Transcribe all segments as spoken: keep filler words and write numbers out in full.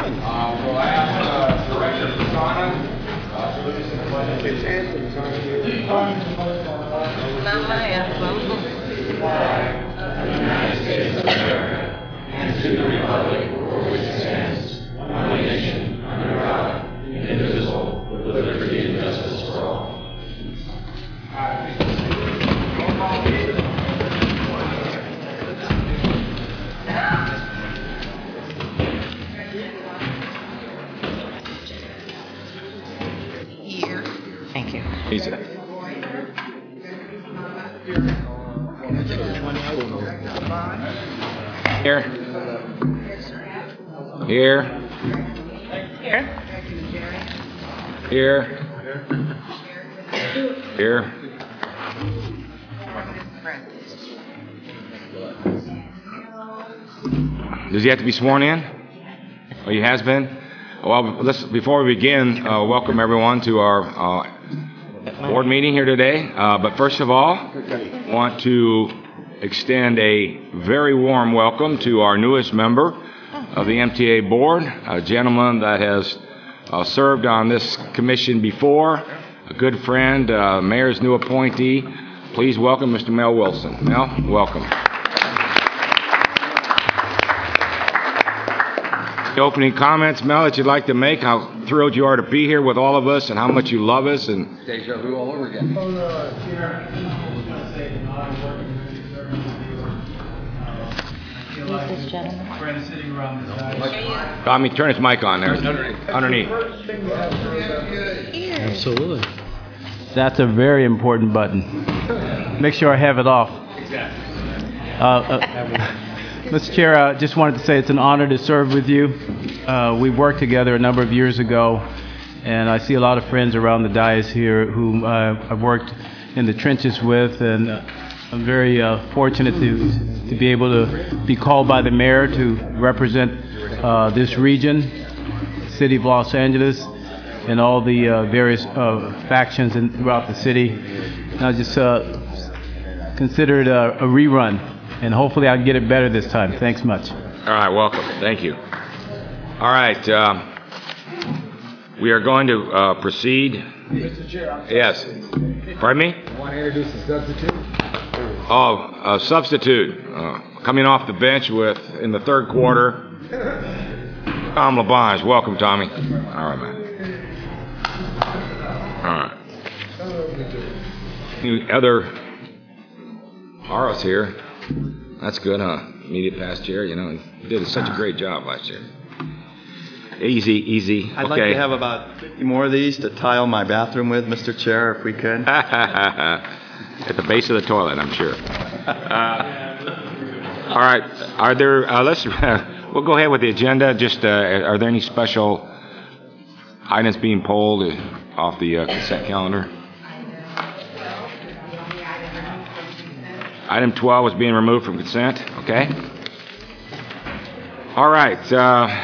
Uh, we'll ask uh, Director Fasana uh, to lead us in the pledge. It's Anthony. Of the United States of America, and to the republic for which it stands, one nation, under God, indivisible, with liberty and justice for all. Here. Thank you. Easy. Here. Here. Here. Here. Here. Does he have to be sworn in? Oh, he has been? Well, let's, before we begin, uh, welcome everyone to our uh, board meeting here today. Uh, but first of all, want to extend a very warm welcome to our newest member of the M T A board, a gentleman that has uh, served on this commission before, a good friend, uh, mayor's new appointee. Please welcome Mister Mel Wilson. Mel, welcome. The opening comments, Mel, that you'd like to make, how thrilled you are to be here with all of us and how much you love us. And Deja vu all over again. Well, uh, Chair, I was going to say, you know, I'm working really serving with you. Uh, I feel like this gentleman? friends sitting around this side. I mean, turn his mic on there. Underneath. Underneath. First thing we have to do is have Absolutely. That's a very important button. Make sure I have it off. Exactly. Uh, uh, Mister Chair, I just wanted to say it's an honor to serve with you. Uh, we worked together a number of years ago, and I see a lot of friends around the dais here whom uh, I've worked in the trenches with, and uh, I'm very uh, fortunate to to be able to be called by the mayor to represent uh, this region, city of Los Angeles, and all the uh, various uh, factions in, throughout the city. And I just uh, consider it a, a rerun, and hopefully I can get it better this time. Thanks much. All right, welcome. Thank you. All right, um, we are going to uh, proceed. Mister Chair, I'm Yes. Pardon me? Want to introduce the substitute? Oh, a substitute uh, coming off the bench with in the third quarter. Tom LaBonge. Welcome, Tommy. All right, man. All right. Any other Horace here? That's good, huh? Immediate past chair, you know, he did such a great job last year. Easy, easy. I'd okay. like to have about fifty more of these to tile my bathroom with, Mister Chair, if we could. At the base of the toilet, I'm sure. Uh, all right. Are there? Uh, let's. Uh, we'll go ahead with the agenda. Just, uh, are there any special items being pulled off the uh, consent calendar? Item twelve is being removed from consent. Okay. All right. Uh,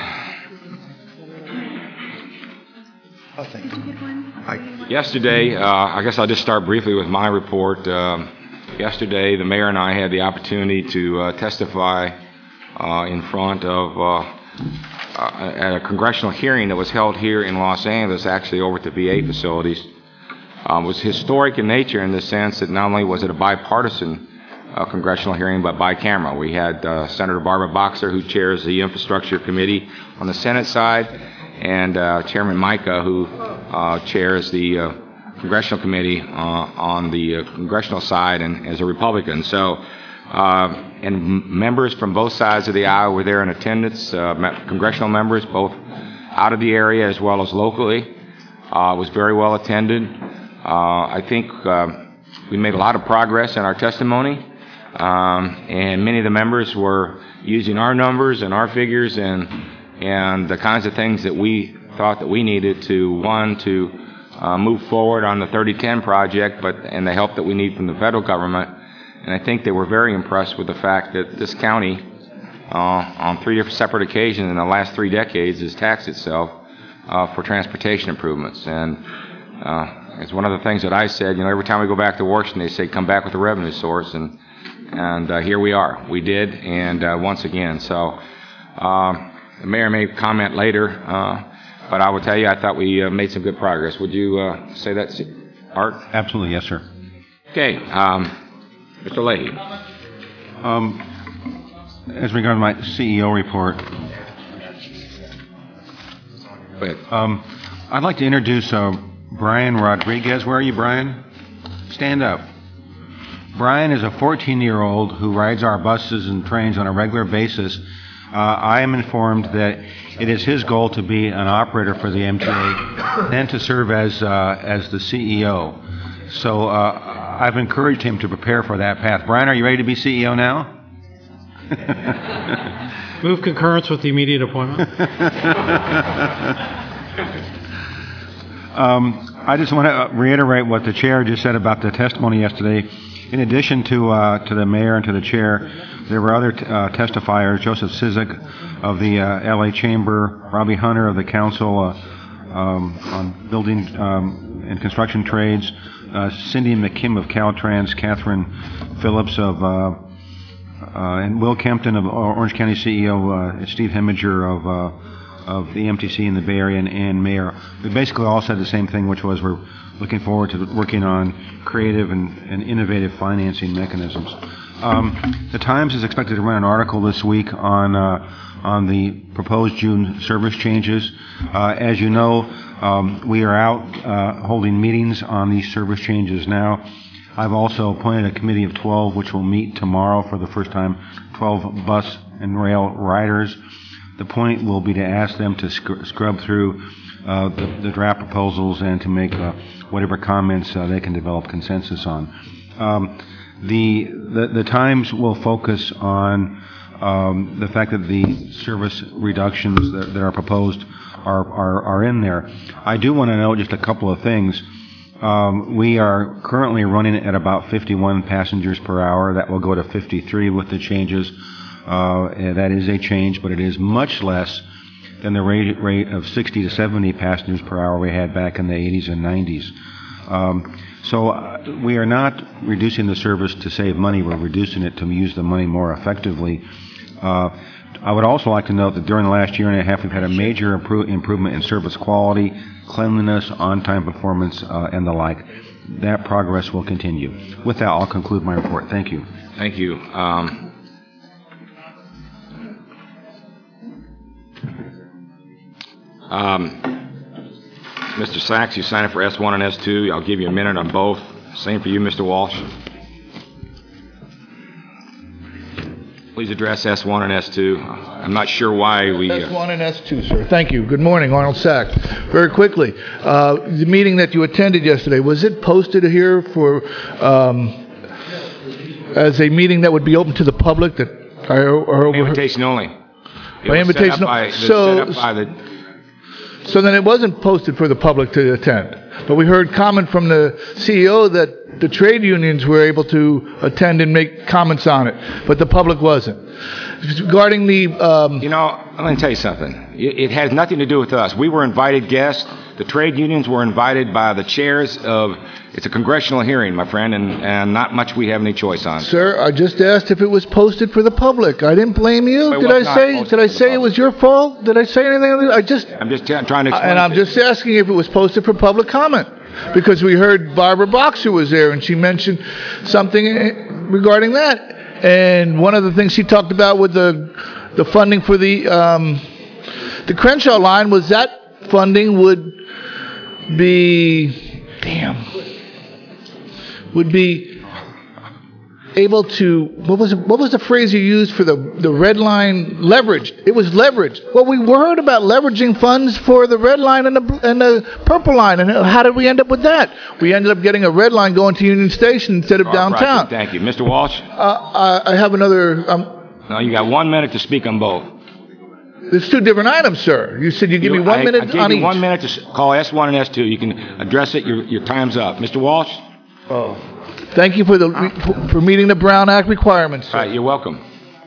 Oh, thank you. Yesterday, uh, I guess I'll just start briefly with my report. Um, yesterday, the mayor and I had the opportunity to uh, testify uh, in front of, uh, uh, at a congressional hearing that was held here in Los Angeles, actually over at the V A facilities. Um, it was historic in nature in the sense that not only was it a bipartisan uh, congressional hearing, but bicameral. We had uh, Senator Barbara Boxer, who chairs the Infrastructure Committee on the Senate side, and uh, Chairman Mica, who uh, chairs the uh, Congressional Committee uh, on the uh, congressional side and as a Republican. So, uh, and m- members from both sides of the aisle were there in attendance, uh, me- congressional members, both out of the area as well as locally. Uh, it was very well attended. Uh, I think uh, we made a lot of progress in our testimony, um, and many of the members were using our numbers and our figures and and the kinds of things that we thought that we needed to, one, to uh, move forward on the thirty ten project, but and the help that we need from the federal government. And I think they were very impressed with the fact that this county, uh, on three different separate occasions in the last three decades, has taxed itself uh, for transportation improvements. And uh, it's one of the things that I said, you know, every time we go back to Washington, they say, come back with a revenue source. And, and uh, here we are. We did, and uh, once again. So, um, the mayor may comment later, uh, but I will tell you, I thought we uh, made some good progress. Would you uh, say that, Art? Absolutely, yes, sir. Okay, um, Mister Leahy. Um, as regards my C E O report, Go ahead. um, I'd like to introduce uh, Brian Rodriguez. Where are you, Brian? Stand up. Brian is a fourteen-year-old who rides our buses and trains on a regular basis. Uh, I am informed that it is his goal to be an operator for the M T A and to serve as uh, as the C E O. So uh, I've encouraged him to prepare for that path. Brian, are you ready to be C E O now? Move concurrence with the immediate appointment. um, I just want to reiterate what the chair just said about the testimony yesterday. In addition to uh, to the mayor and to the chair, there were other t- uh, testifiers: Joseph Cizik of the uh, L A Chamber, Robbie Hunter of the Council uh, um, on Building um, and Construction Trades, uh, Cindy McKim of Caltrans, Catherine Phillips of uh, uh, and Will Kempton of Orange County C E O, uh, Steve Heminger of uh, of the M T C in the Bay Area, and, and Mayor. We basically all said the same thing, which was we're looking forward to working on creative and, and innovative financing mechanisms. Um, the Times is expected to run an article this week on uh, on the proposed June service changes. Uh, as you know, um, we are out uh, holding meetings on these service changes now. I've also appointed a committee of twelve, which will meet tomorrow for the first time, twelve bus and rail riders. The point will be to ask them to sc- scrub through uh, the, the draft proposals and to make uh, whatever comments uh, they can develop consensus on. Um, the, the the Times will focus on um, the fact that the service reductions that, that are proposed are, are are in there. I do want to note just a couple of things. Um, we are currently running at about fifty-one passengers per hour. That will go to fifty-three with the changes. Uh, and that is a change, but it is much less than the rate, rate of sixty to seventy passengers per hour we had back in the eighties and nineties. Um, so uh, we are not reducing the service to save money. We're reducing it to use the money more effectively. Uh, I would also like to note that during the last year and a half, we've had a major impro- improvement in service quality, cleanliness, on-time performance, uh, and the like. That progress will continue. With that, I'll conclude my report. Thank you. Thank you. Um, Um, Mister Sachs, you signed up for S one and S two. I'll give you a minute on both. Same for you, Mister Walsh. Please address S one and S two. I'm not sure why we... Uh, S one and S two, sir. Thank you. Good morning, Arnold Sachs. Very quickly, uh, the meeting that you attended yesterday, was it posted here for um, as a meeting that would be open to the public? That are, are over invitation only. It by was set invitation up by, only. it was So, set up by the... so then it wasn't posted for the public to attend. But we heard comment from the C E O that the trade unions were able to attend and make comments on it, but the public wasn't. Regarding the... Um, you know, let me tell you something. It, it has nothing to do with us. We were invited guests. The trade unions were invited by the chairs of... It's a congressional hearing, my friend, and, and not much we have any choice on. Sir, I just asked if it was posted for the public. I didn't blame you. It Did was I not say? posted Did I for the say it public. was your fault? Did I say anything? I just... I'm just t- trying to explain. And I'm it. just asking if it was posted for public comment. Because we heard Barbara Boxer was there and she mentioned something regarding that. And one of the things she talked about with the the funding for the um, the Crenshaw line was that funding would be damn would be able to what was what was the phrase you used for the the red line leveraged? It was leveraged. Well, we heard about leveraging funds for the red line and the and the purple line, and how did we end up with that? We ended up getting a red line going to Union Station instead of All right, downtown. Thank you, Mister Walsh. Uh, I, I have another. Um, No, you got one minute to speak on both. there's two different items, sir. You said you give You- me one I, minute I gave on you each. one minute to s- call S one and S two. You can address it. Your your time's up, Mister Walsh. Oh, thank you for the for, for meeting the Brown Act requirements, sir. All right, you're welcome.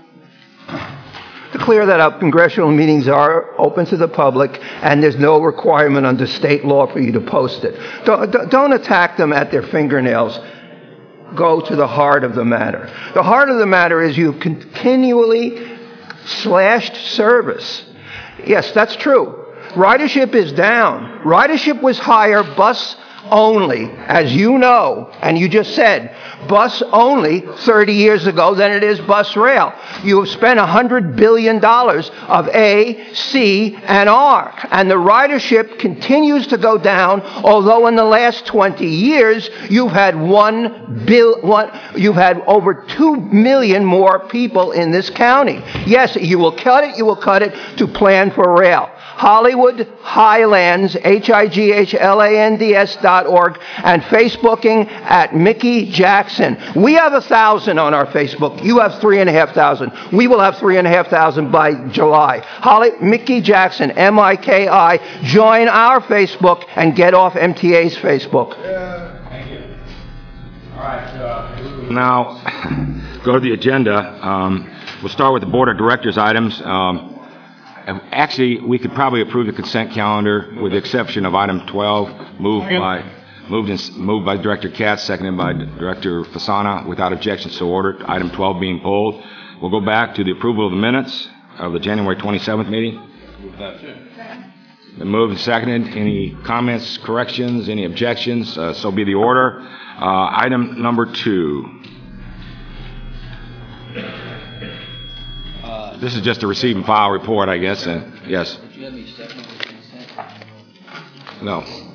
To clear that up, congressional meetings are open to the public, and there's no requirement under state law for you to post it. Don't, don't attack them at their fingernails. Go to the heart of the matter. The heart of the matter is you've continually slashed service. Yes, that's true. Ridership is down. Ridership was higher, bus only, as you know, and you just said, bus only thirty years ago than it is bus rail. You have spent one hundred billion dollars of A, C, and R, and the ridership continues to go down, although in the last twenty years, you've had one bill, one, you've had over two million more people in this county. Yes, you will cut it, you will cut it to plan for rail. Hollywood Highlands, H I G H L A N D S dot org, and Facebooking at Mickey Jackson. We have a thousand on our Facebook. You have three and a half thousand. We will have three and a half thousand by July. Holly, Mickey Jackson, M I K I. Join our Facebook and get off M T A's Facebook. Thank you. All right. Uh, Now, go to the agenda. Um, we'll start with the Board of Directors items. Um, Actually, we could probably approve the consent calendar with the exception of item twelve, moved by moved, and, moved by Director Katz, seconded by Director Fasana, without objection, so ordered. Item twelve being pulled. We'll go back to the approval of the minutes of the January twenty-seventh meeting. Been moved and seconded. Any comments, corrections, any objections? Uh, so be the order. Uh, item number two. This is just a receive and file report, I guess. And yes. No.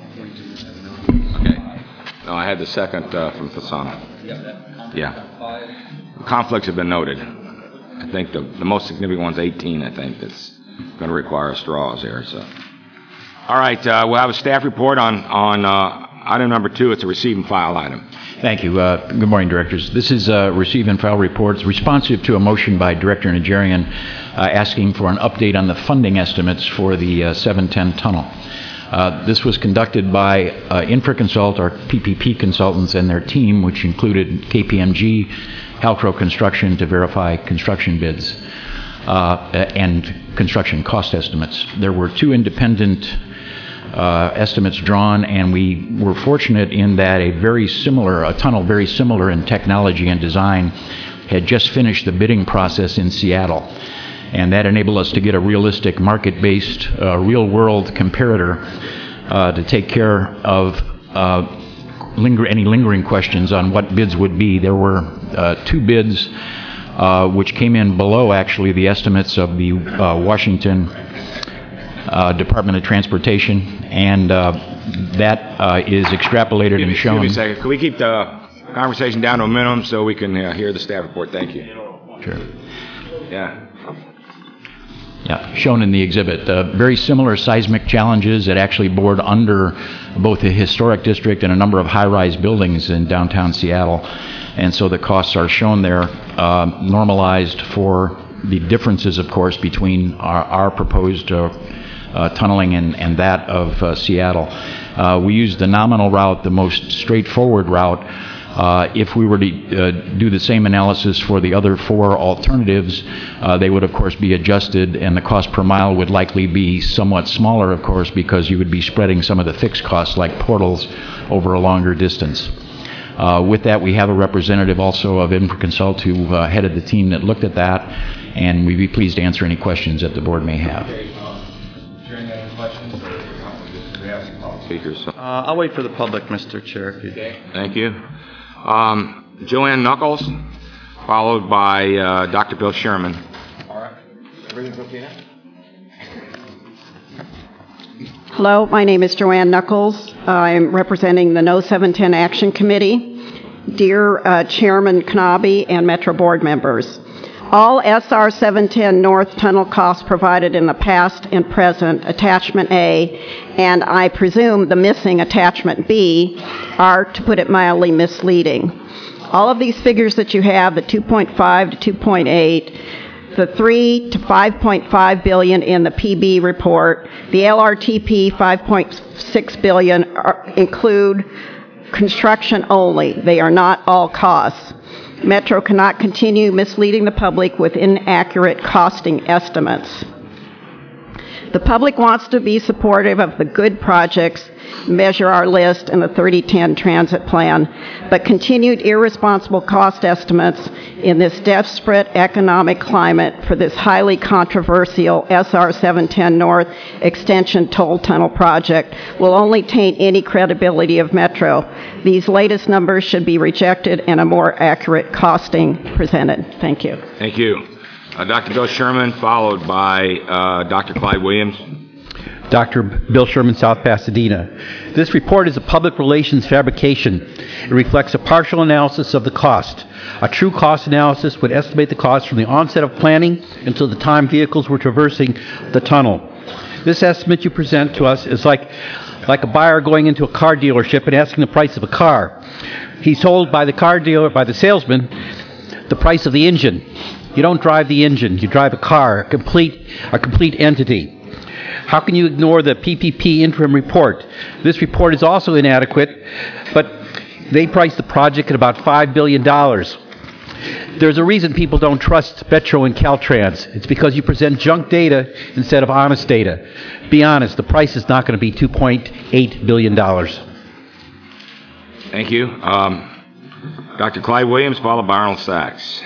Okay. No, I had the second uh, from Fasana. Yeah. Conflicts have been noted. I think the, the most significant one's eighteen, I think, that's going to require straws there. So, all right, uh, we'll have a staff report on, on uh, item number two. It's a receive and file item. Thank you. Uh, good morning, directors. This is uh, receive and file reports responsive to a motion by Director Najarian uh, asking for an update on the funding estimates for the uh, seven ten tunnel. Uh, this was conducted by uh, InfraConsult, our P P P consultants, and their team, which included K P M G, Halcro Construction, to verify construction bids uh, and construction cost estimates. There were two independent Uh, estimates drawn, and we were fortunate in that a very similar, a tunnel very similar in technology and design had just finished the bidding process in Seattle. And that enabled us to get a realistic market-based, uh, real-world comparator uh, to take care of uh, linger, any lingering questions on what bids would be. There were uh, two bids uh, which came in below, actually, the estimates of the uh, Washington Uh, Department of Transportation, and uh, that uh, is extrapolated and shown. Excuse me a second. Can we keep the conversation down to a minimum so we can uh, hear the staff report? Thank you. Sure. Yeah. Yeah, shown in the exhibit. Uh, very similar seismic challenges that actually bored under both the historic district and a number of high-rise buildings in downtown Seattle. And so the costs are shown there, uh, normalized for the differences, of course, between our, our proposed uh, Uh, tunneling and, and that of uh, Seattle. Uh, we used the nominal route, the most straightforward route. Uh, if we were to uh, do the same analysis for the other four alternatives, uh, they would, of course, be adjusted, and the cost per mile would likely be somewhat smaller, of course, because you would be spreading some of the fixed costs, like portals, over a longer distance. Uh, with that, we have a representative also of InfraConsult who uh, headed the team that looked at that, and we'd be pleased to answer any questions that the board may have. Speakers. Uh, I'll wait for the public, Mister Chair. If you... Okay. Thank you. Um, Joanne Knuckles, followed by uh, Doctor Bill Sherman. all right. Everything's okay now? Hello, my name is Joanne Knuckles. I'm representing the No seven ten Action Committee. Dear uh, Chairman Knabe and Metro Board members, all S R seven ten North tunnel costs provided in the past and present, Attachment A, and I presume the missing Attachment B, are, to put it mildly, misleading. All of these figures that you have, the two point five to two point eight, the three to five point five billion in the P B report, the L R T P five point six billion are, include construction only. They are not all costs. Metro cannot continue misleading the public with inaccurate costing estimates. The public wants to be supportive of the good projects Measure Our List, and the thirty ten Transit Plan, but continued irresponsible cost estimates in this desperate economic climate for this highly controversial S R seven ten North Extension Toll Tunnel project will only taint any credibility of Metro. These latest numbers should be rejected and a more accurate costing presented. Thank you. Thank you. Uh, Doctor Bill Sherman, followed by uh, Doctor Clyde Williams. Doctor Bill Sherman, South Pasadena. This report is a public relations fabrication. It reflects a partial analysis of the cost. A true cost analysis would estimate the cost from the onset of planning until the time vehicles were traversing the tunnel. This estimate you present to us is like, like a buyer going into a car dealership and asking the price of a car. He's told by the car dealer, by the salesman, the price of the engine. You don't drive the engine, you drive a car, a complete, a complete entity. How can you ignore the P P P interim report? This report is also inadequate, but they priced the project at about five billion dollars. There's a reason people don't trust Metro and Caltrans. It's because you present junk data instead of honest data. Be honest, the price is not going to be two point eight billion dollars. Thank you. Um, Doctor Clyde Williams, followed by Arnold Sachs.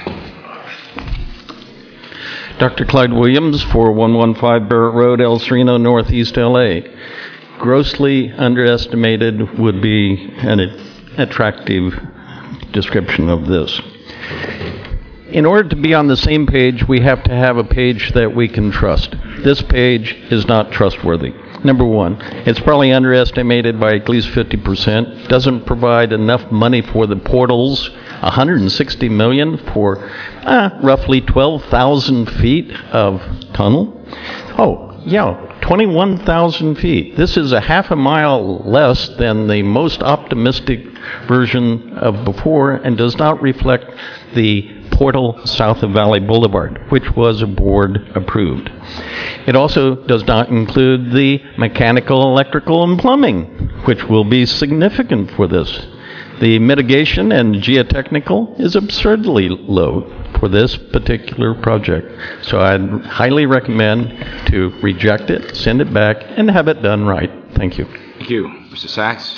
Doctor Clyde Williams for one fifteen Barrett Road, El Sereno, Northeast L A. Grossly underestimated would be an attractive description of this. In order to be on the same page, we have to have a page that we can trust. This page is not trustworthy. Number one, it's probably underestimated by at least fifty percent. Doesn't provide enough money for the portals. one hundred sixty million dollars for uh, roughly twelve thousand feet of tunnel. Oh, yeah, twenty-one thousand feet. This is a half a mile less than the most optimistic version of before and does not reflect the portal south of Valley Boulevard, which was board approved. It also does not include the mechanical, electrical, and plumbing, which will be significant for this. The mitigation and geotechnical is absurdly low for this particular project. So I'd highly recommend to reject it, send it back, and have it done right. Thank you. Thank you. Mister Sachs?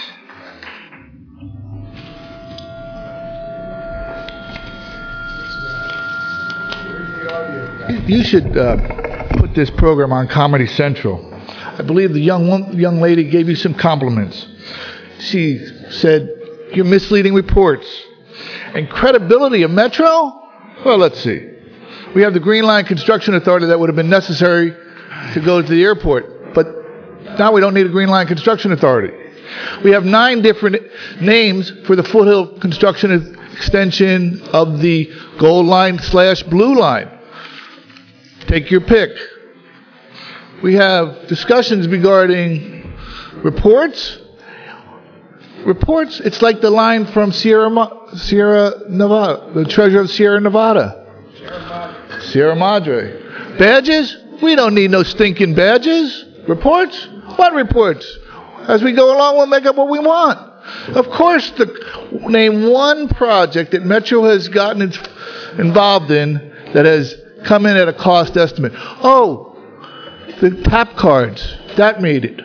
You should uh, put this program on Comedy Central. I believe the young one, young lady gave you some compliments. She said, "You're misleading reports." And credibility of Metro? Well, let's see. We have the Green Line Construction Authority that would have been necessary to go to the airport, but now we don't need a Green Line Construction Authority. We have nine different names for the Foothill Construction extension of the Gold Line slash Blue Line. Take your pick. We have discussions regarding reports. Reports, it's like the line from Sierra, Sierra Nevada, the treasure of Sierra Nevada. Sierra Madre. Badges? We don't need no stinking badges. Reports? What reports? As we go along, we'll make up what we want. Of course, the, name one project that Metro has gotten its, involved in that has come in at a cost estimate. Oh, the tap cards. That made it.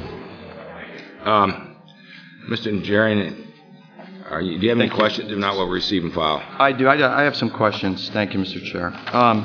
Um, Mister Najarian, are you, do you have any questions? If not, we'll receive and file. I do. I, I have some questions. Thank you, Mister Chair. Um,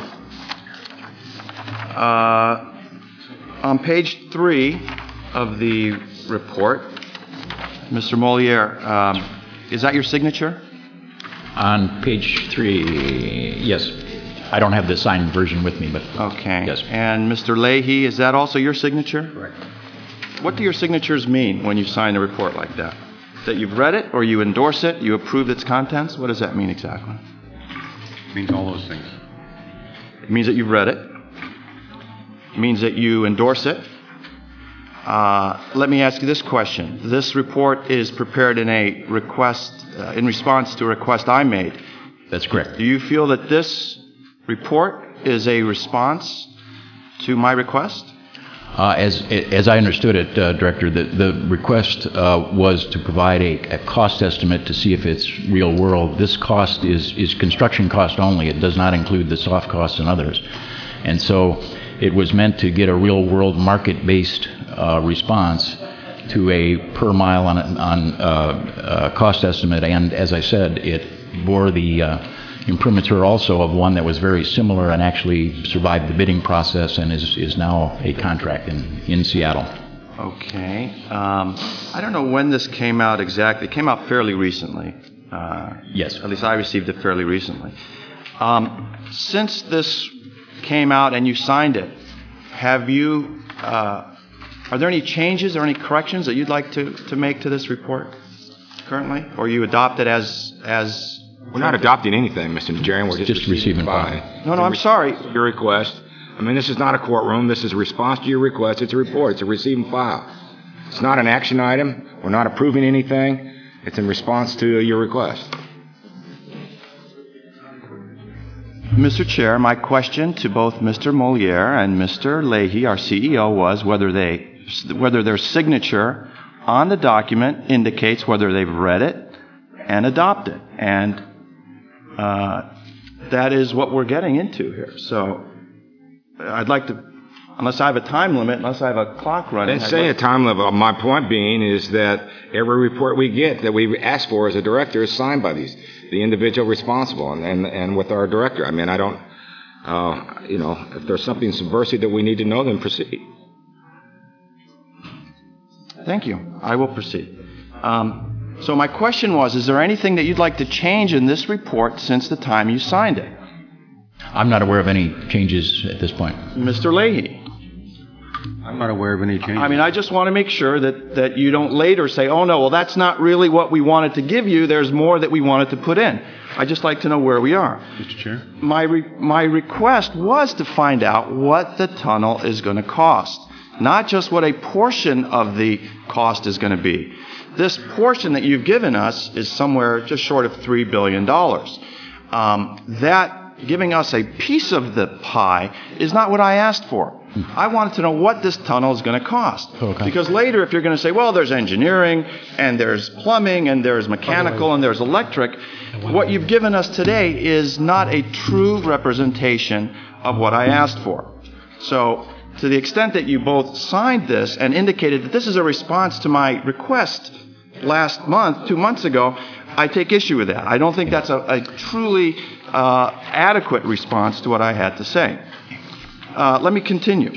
uh, on page three of the report, Mister Moliere, um, is that your signature? On page three, yes. I don't have the signed version with me, but okay. Yes. And Mister Leahy, is that also your signature? Correct. What do your signatures mean when you sign a report like that? That you've read it, or you endorse it, you approve its contents? What does that mean exactly? It means all those things. It means that you've read it. It means that you endorse it. Uh, let me ask you this question. This report is prepared in a request, uh, in response to a request I made. That's correct. Do you feel that this report is a response to my request? Uh, as as I understood it, uh, Director, the, the request uh, was to provide a, a cost estimate to see if it's real world. This cost is, is construction cost only. It does not include the soft costs and others. And so it was meant to get a real world market-based uh, response to a per mile on, on uh, uh, cost estimate, and as I said, it bore the uh, imprimatur also of one that was very similar and actually survived the bidding process and is, is now a contract in, in Seattle. Okay. Um, I don't know when this came out exactly. It came out fairly recently. Uh, yes. At least I received it fairly recently. Um, since this came out and you signed it, have you, uh, are there any changes or any corrections that you'd like to, to make to this report currently? Or you adopt it as, as We're not adopting anything, Mister Najarian. We're just, just receiving file. No, no, I'm sorry. Your request. I mean, this is not a courtroom. This is a response to your request. It's a report. It's a receive and file. It's not an action item. We're not approving anything. It's in response to your request. Mister Chair, my question to both Mister Moliere and Mister Leahy, our C E O, was whether they, whether their signature on the document indicates whether they've read it and adopted it. And uh, that is what we're getting into here. So I'd like to, unless I have a time limit, unless I have a clock running. I didn't say a time limit. My point being is that every report we get that we ask for as a director is signed by these, the individual responsible, and, and, and with our director. I mean, I don't, uh, you know, if there's something subversive that we need to know, then proceed. Thank you. I will proceed. Um, so my question was, is there anything that you'd like to change in this report since the time you signed it? I'm not aware of any changes at this point. Mister Leahy? I'm not aware of any changes. I mean, I just want to make sure that, that you don't later say, oh, no, well, that's not really what we wanted to give you. There's more that we wanted to put in. I'd just like to know where we are. Mister Chair? My, re- my request was to find out what the tunnel is going to cost, not just what a portion of the cost is going to be. This portion that you've given us is somewhere just short of three billion dollars. Um, that giving us a piece of the pie is not what I asked for. I wanted to know what this tunnel is going to cost. Okay. Because later, if you're going to say, well, there's engineering, and there's plumbing, and there's mechanical, and there's electric, what you've given us today is not a true representation of what I asked for. So, to the extent that you both signed this and indicated that this is a response to my request last month, two months ago, I take issue with that. I don't think that's a, a truly uh, adequate response to what I had to say. Uh, let me continue.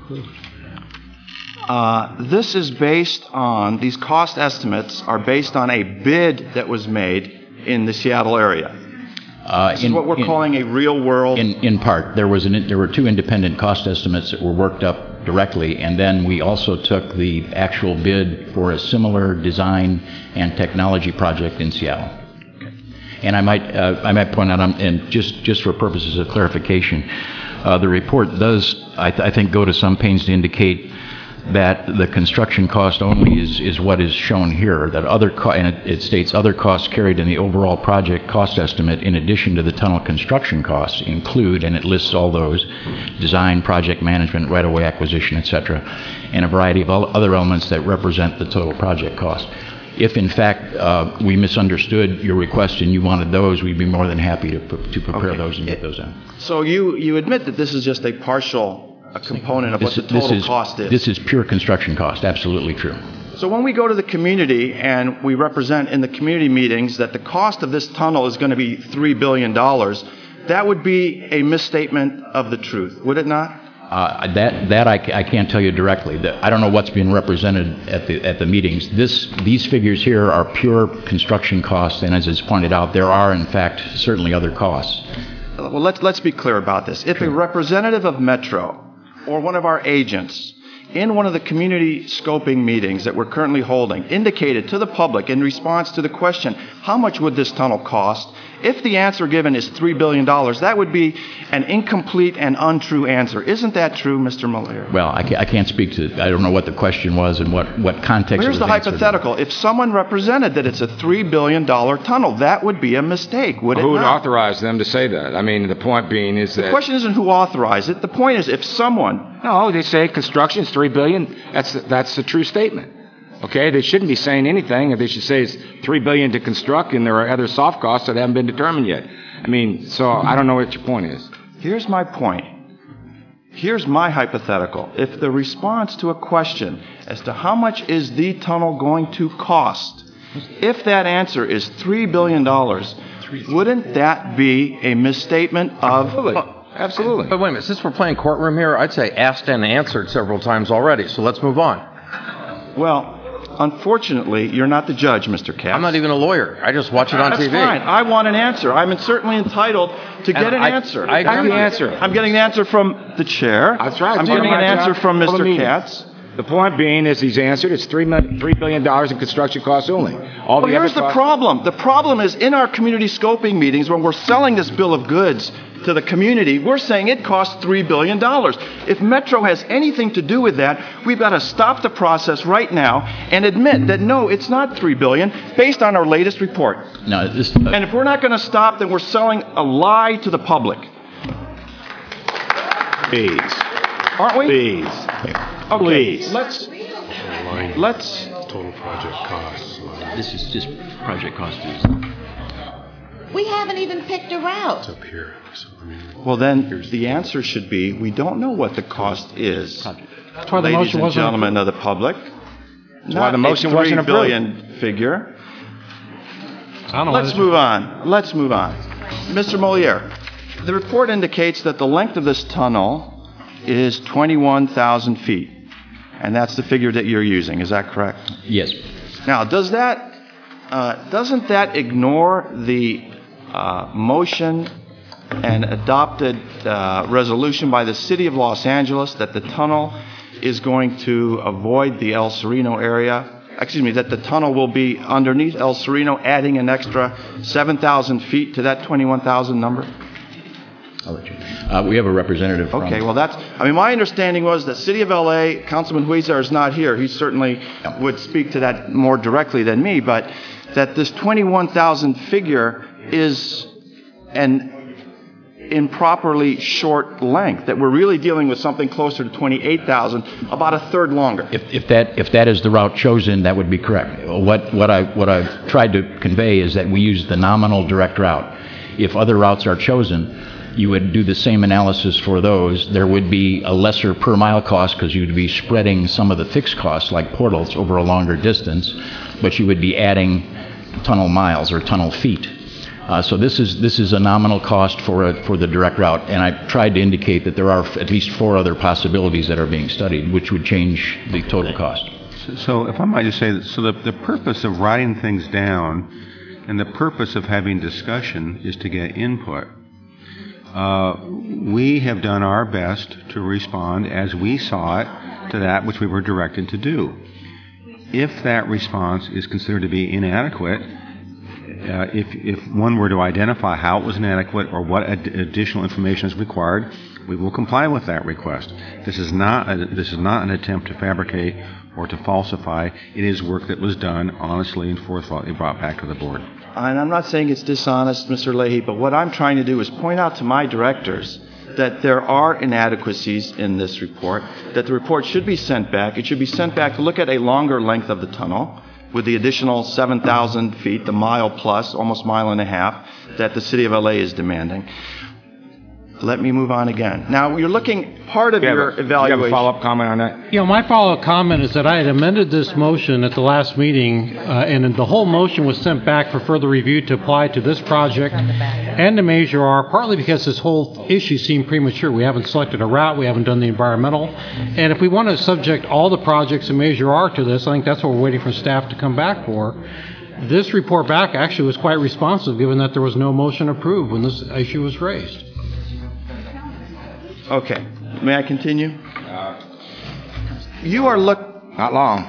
Uh, this is based on, these cost estimates are based on a bid that was made in the Seattle area. Uh, this is what we're in, calling a real world. In, in part, there was an, there were two independent cost estimates that were worked up directly, and then we also took the actual bid for a similar design and technology project in Seattle. Okay. And I might uh, I might point out, um, and just just for purposes of clarification, uh, the report does I, th- I think go to some pains to indicate that the construction cost only is, is what is shown here, that other co- and it, it states other costs carried in the overall project cost estimate in addition to the tunnel construction costs include, and it lists all those, design, project management, right-of-way acquisition, et cetera, and a variety of other elements that represent the total project cost. If, in fact, uh, we misunderstood your request and you wanted those, we'd be more than happy to, to prepare okay. those and get those out. So you, you admit that this is just a partial a component of this, what the total this is, cost is. This is pure construction cost, absolutely true. So when we go to the community and we represent in the community meetings that the cost of this tunnel is going to be three billion dollars, that would be a misstatement of the truth, would it not? Uh, that that I, I can't tell you directly. The, I don't know what's being represented at the at the meetings. This these figures here are pure construction costs, and as is pointed out, there are in fact certainly other costs. Well, let's let's be clear about this. If a representative of Metro or one of our agents in one of the community scoping meetings that we're currently holding indicated to the public in response to the question, how much would this tunnel cost? If the answer given is three billion dollars, that would be an incomplete and untrue answer. Isn't that true, Mister Moliere? Well, I can't, I can't speak to, I don't know what the question was and what, what context Here's it was the hypothetical. Answered. If someone represented that it's a three billion dollars tunnel, that would be a mistake, would well, it who not? Who would authorize them to say that? I mean, the point being is the that... The question isn't who authorized it. The point is if someone... No, they say construction is three billion dollars. That's, that's a true statement. Okay, they shouldn't be saying anything. They should say it's three billion dollars to construct, and there are other soft costs that haven't been determined yet. I mean, so I don't know what your point is. Here's my point. Here's my hypothetical. If the response to a question as to how much is the tunnel going to cost, if that answer is three billion dollars, wouldn't that be a misstatement of... Absolutely. Absolutely. But wait a minute, since we're playing courtroom here, I'd say asked and answered several times already, so let's move on. Well, unfortunately, you're not the judge, Mister Katz. I'm not even a lawyer. I just watch it on That's T V. Fine. I want an answer. I'm certainly entitled to get And an I- answer. I agree I'm, with the answer. I'm getting an answer from the chair. That's right. I'm Doing getting my an answer job from for the Mister meeting. Katz. The point being is he's answered, it's three million, three billion dollars in construction costs only. All Well, the here's other the costs- problem. The problem is in our community scoping meetings when we're selling this bill of goods to the community, we're saying it costs three billion dollars. If Metro has anything to do with that, we've got to stop the process right now and admit that no, it's not three billion dollars based on our latest report. No, this, And if we're not going to stop, then we're selling a lie to the public. Please. Aren't we? Please. Okay, Please. let's... Let's... Total project costs. This is just project cost. We haven't even picked a route. Up here. So, I mean, Well, then the answer should be we don't know what the cost is. That's why the Ladies motion and wasn't gentlemen of the public. That's why the motion wasn't a approved. three billion figure. I don't know. Let's move on. Let's move on. Mister Moliere, the report indicates that the length of this tunnel is twenty-one thousand feet. And that's the figure that you're using. Is that correct? Yes. Now, does that, uh, doesn't that ignore the uh, motion and adopted uh, resolution by the City of Los Angeles that the tunnel is going to avoid the El Sereno area? Excuse me, that the tunnel will be underneath El Sereno, adding an extra seven thousand feet to that twenty-one thousand number? I'll let you. Uh, we have a representative from... Okay, well, that's, I mean, my understanding was that City of L A, Councilman Huizar is not here. He certainly would speak to that more directly than me, but that this twenty-one thousand figure is an improperly short length, that we're really dealing with something closer to twenty-eight thousand, about a third longer. If, if that if that is the route chosen, that would be correct. What what I what I've tried to convey is that we use the nominal direct route. If other routes are chosen, you would do the same analysis for those. There would be a lesser per mile cost because you'd be spreading some of the fixed costs like portals over a longer distance, but you would be adding tunnel miles or tunnel feet. Uh, so this is this is a nominal cost for a, for the direct route, and I tried to indicate that there are f- at least four other possibilities that are being studied, which would change the total cost. So, so if I might just say that, so the, the purpose of writing things down and the purpose of having discussion is to get input. Uh, we have done our best to respond as we saw it to that which we were directed to do. If that response is considered to be inadequate, uh, if, if one were to identify how it was inadequate or what ad- additional information is required, we will comply with that request. This is not a, this is not an attempt to fabricate or to falsify. It is work that was done honestly and forthrightly brought back to the board. And I'm not saying it's dishonest, Mister Leahy, but what I'm trying to do is point out to my directors that there are inadequacies in this report, that the report should be sent back. It should be sent back to look at a longer length of the tunnel with the additional seven thousand feet, the mile plus, almost mile and a half, that the City of L A is demanding. Let me move on again. Now, you're looking, part of You have your a- you evaluation... have a follow-up comment on that? You know, my follow-up comment is that I had amended this motion at the last meeting, uh, and the whole motion was sent back for further review to apply to this project and to Measure R, partly because this whole issue seemed premature. We haven't selected a route, we haven't done the environmental, and if we want to subject all the projects in Measure R to this, I think that's what we're waiting for staff to come back for. This report back actually was quite responsive, given that there was no motion approved when this issue was raised. Okay. May I continue? You are look... Not long.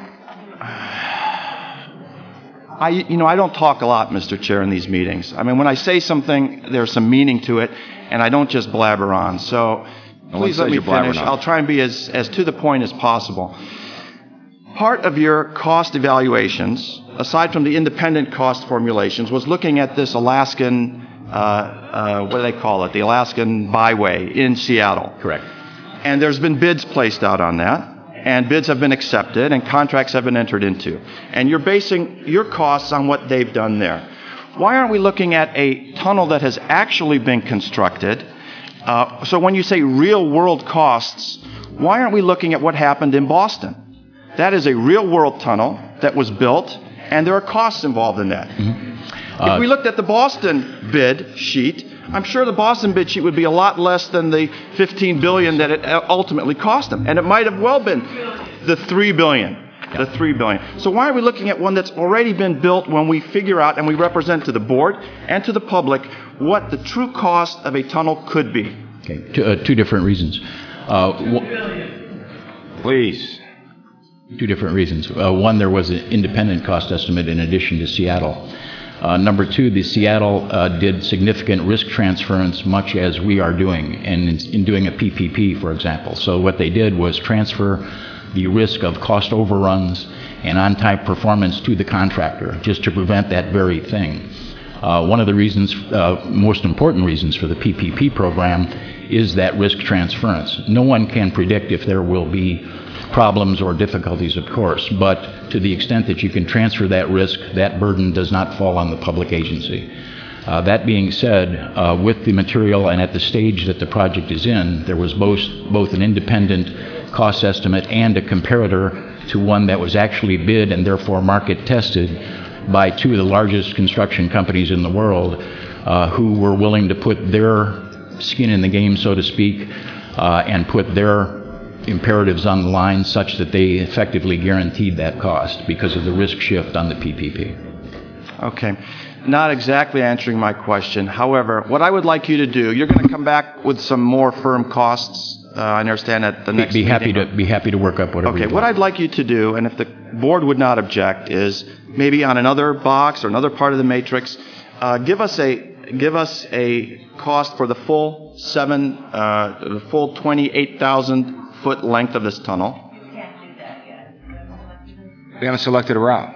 I, you know, I don't talk a lot, Mister Chair, in these meetings. I mean, when I say something, there's some meaning to it, and I don't just blabber on. So No one please let says me you're blabbering finish. on. I'll try and be as, as to the point as possible. Part of your cost evaluations, aside from the independent cost formulations, was looking at this Alaskan, uh, uh, what do they call it, the Alaskan Byway in Seattle. Correct. And there's been bids placed out on that, and bids have been accepted, and contracts have been entered into. And you're basing your costs on what they've done there. Why aren't we looking at a tunnel that has actually been constructed, Uh, so when you say real-world costs, why aren't we looking at what happened in Boston? That is a real-world tunnel that was built, and there are costs involved in that. Mm-hmm. Uh, Uh, if we looked at the Boston bid sheet, I'm sure the Boston bid sheet would be a lot less than the fifteen billion dollars that it ultimately cost them. And it might have well been the three billion dollars. The three billion dollars. So why are we looking at one that's already been built when we figure out and we represent to the board and to the public what the true cost of a tunnel could be? Okay, two, uh, two different reasons. Uh, w- Please. Two different reasons. Uh, one, there was an independent cost estimate in addition to Seattle. Uh, number two, the Seattle uh, did significant risk transference, much as we are doing, and in, in doing a P P P, for example. So what they did was transfer the risk of cost overruns and on-time performance to the contractor, just to prevent that very thing. Uh, one of the reasons, uh, most important reasons for the P P P program is that risk transference. No one can predict if there will be problems or difficulties, of course, but to the extent that you can transfer that risk, that burden does not fall on the public agency. Uh, that being said, uh, with the material and at the stage that the project is in, there was both, both an independent cost estimate and a comparator to one that was actually bid and therefore market tested by two of the largest construction companies in the world, uh, who were willing to put their skin in the game, so to speak, uh, and put their imperatives on the line such that they effectively guaranteed that cost because of the risk shift on the P P P. Okay. Not exactly answering my question. However, what I would like you to do, you're going to come back with some more firm costs. Uh, I understand at the next Be, be meeting. happy to be happy to work up whatever. Okay. you What want. I'd like you to do, and if the board would not object, is maybe on another box or another part of the matrix, uh, give us a give us a cost for the full seven, uh, the full twenty-eight thousand foot length of this tunnel. We haven't selected a route.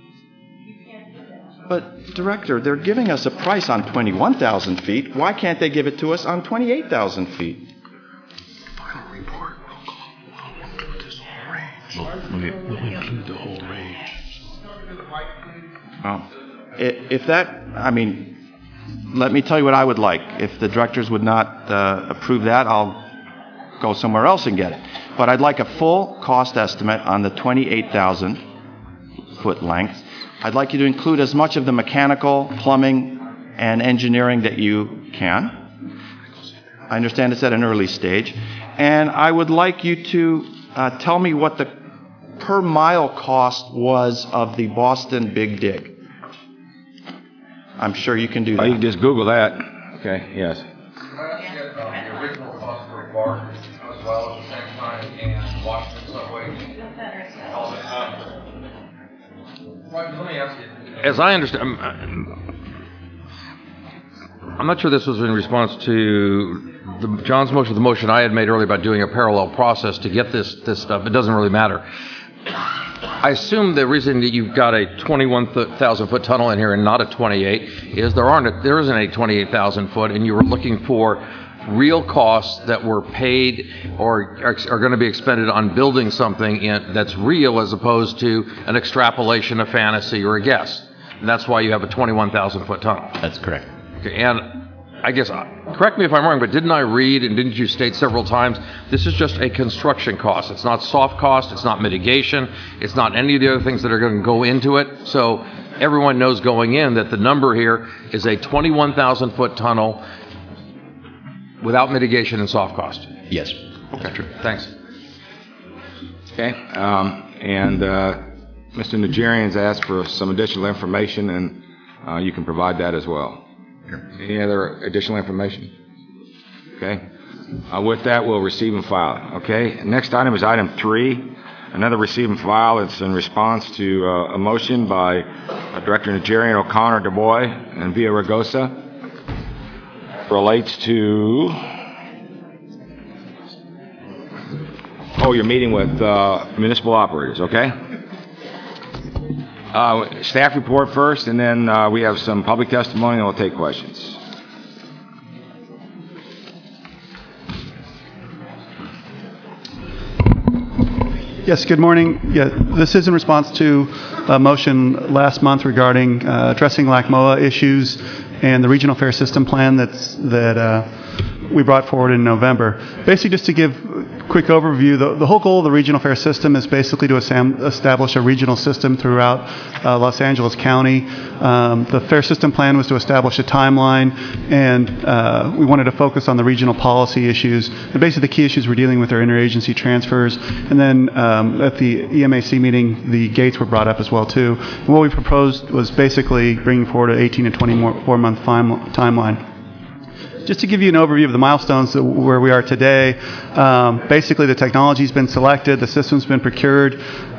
But, Director, they're giving us a price on twenty-one thousand feet. Why can't they give it to us on twenty-eight thousand feet? Final report. We'll include the whole range. Oh. If that, I mean, let me tell you what I would like. If the directors would not uh, approve that, I'll go somewhere else and get it. But I'd like a full cost estimate on the twenty-eight thousand foot length. I'd like you to include as much of the mechanical, plumbing, and engineering that you can. I understand it's at an early stage. And I would like you to uh, tell me what the per mile cost was of the Boston Big Dig. I'm sure you can do that. Oh, you can just Google that. Okay, yes. The original cost for BART as well at the same time and Washington Subway. Let me ask you. As I understand, I'm, I'm not sure this was in response to the, John's motion, the motion I had made earlier about doing a parallel process to get this this stuff. It doesn't really matter. I assume the reason that you've got a twenty-one thousand foot tunnel in here and not a twenty-eight is there aren't a, there isn't a twenty-eight thousand foot, and you were looking for real costs that were paid or are, are going to be expended on building something in, that's real as opposed to an extrapolation of fantasy or a guess. And that's why you have a twenty-one thousand foot tunnel. That's correct. Okay, and I guess, correct me if I'm wrong, but didn't I read and didn't you state several times, this is just a construction cost. It's not soft cost, it's not mitigation, it's not any of the other things that are going to go into it. So everyone knows going in that the number here is a twenty-one thousand foot tunnel without mitigation and soft cost. Yes. Okay, true. Thanks. Okay, um, and uh, Mister Nigerian's asked for some additional information, and uh, you can provide that as well. Any other additional information? Okay. Uh, with that, we'll receive and file. Okay. Next item is item three. Another receive and file. It's in response to uh, a motion by uh, Director Nigerian, O'Connor, Du Bois, and Villaraigosa. Relates to. Oh, you're meeting with uh, municipal operators. Okay. Uh, staff report first, and then uh, we have some public testimony, and we'll take questions. Yes, good morning. Yeah, this is in response to a motion last month regarding uh, addressing LACMOA issues and the regional fair system plan that's that uh, we brought forward in November. Basically, just to give a quick overview, the, the whole goal of the regional fare system is basically to assam- establish a regional system throughout uh, Los Angeles County. Um, the fare system plan was to establish a timeline, and uh, we wanted to focus on the regional policy issues. And basically, the key issues we're dealing with are interagency transfers. And then um, at the E M A C meeting, the gates were brought up as well too. And what we proposed was basically bringing forward an eighteen to twenty-four month timeline. Just to give you an overview of the milestones where we are today, um, basically the technology's been selected, the system's been procured.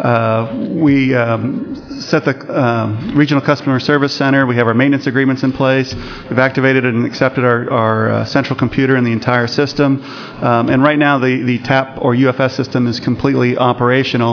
Uh, we um, set the um, Regional Customer Service Center. We have our maintenance agreements in place. We've activated and accepted our, our uh, central computer in the entire system. Um, and right now the, the TAP or U F S system is completely operational.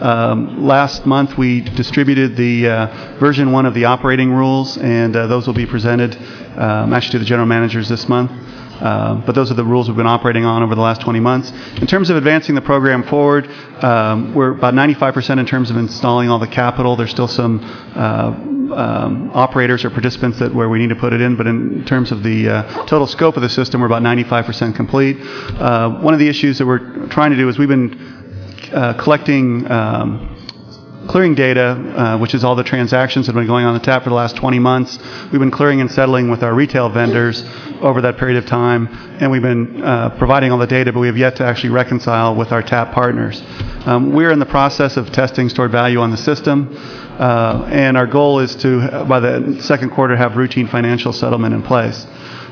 Um, last month we distributed the uh, version one of the operating rules, and uh, those will be presented um, actually to the general managers this month. Uh, but those are the rules we've been operating on over the last twenty months. In terms of advancing the program forward, um, we're about ninety-five percent in terms of installing all the capital. There's still some uh, um, operators or participants that where we need to put it in, but in terms of the uh, total scope of the system, we're about ninety-five percent complete. Uh, one of the issues that we're trying to do is we've been uh, collecting um, clearing data, uh, which is all the transactions that have been going on the TAP for the last twenty months. We've been clearing and settling with our retail vendors over that period of time, and we've been uh, providing all the data, but we have yet to actually reconcile with our TAP partners. Um, we're in the process of testing stored value on the system, uh, and our goal is to, by the second quarter, have routine financial settlement in place.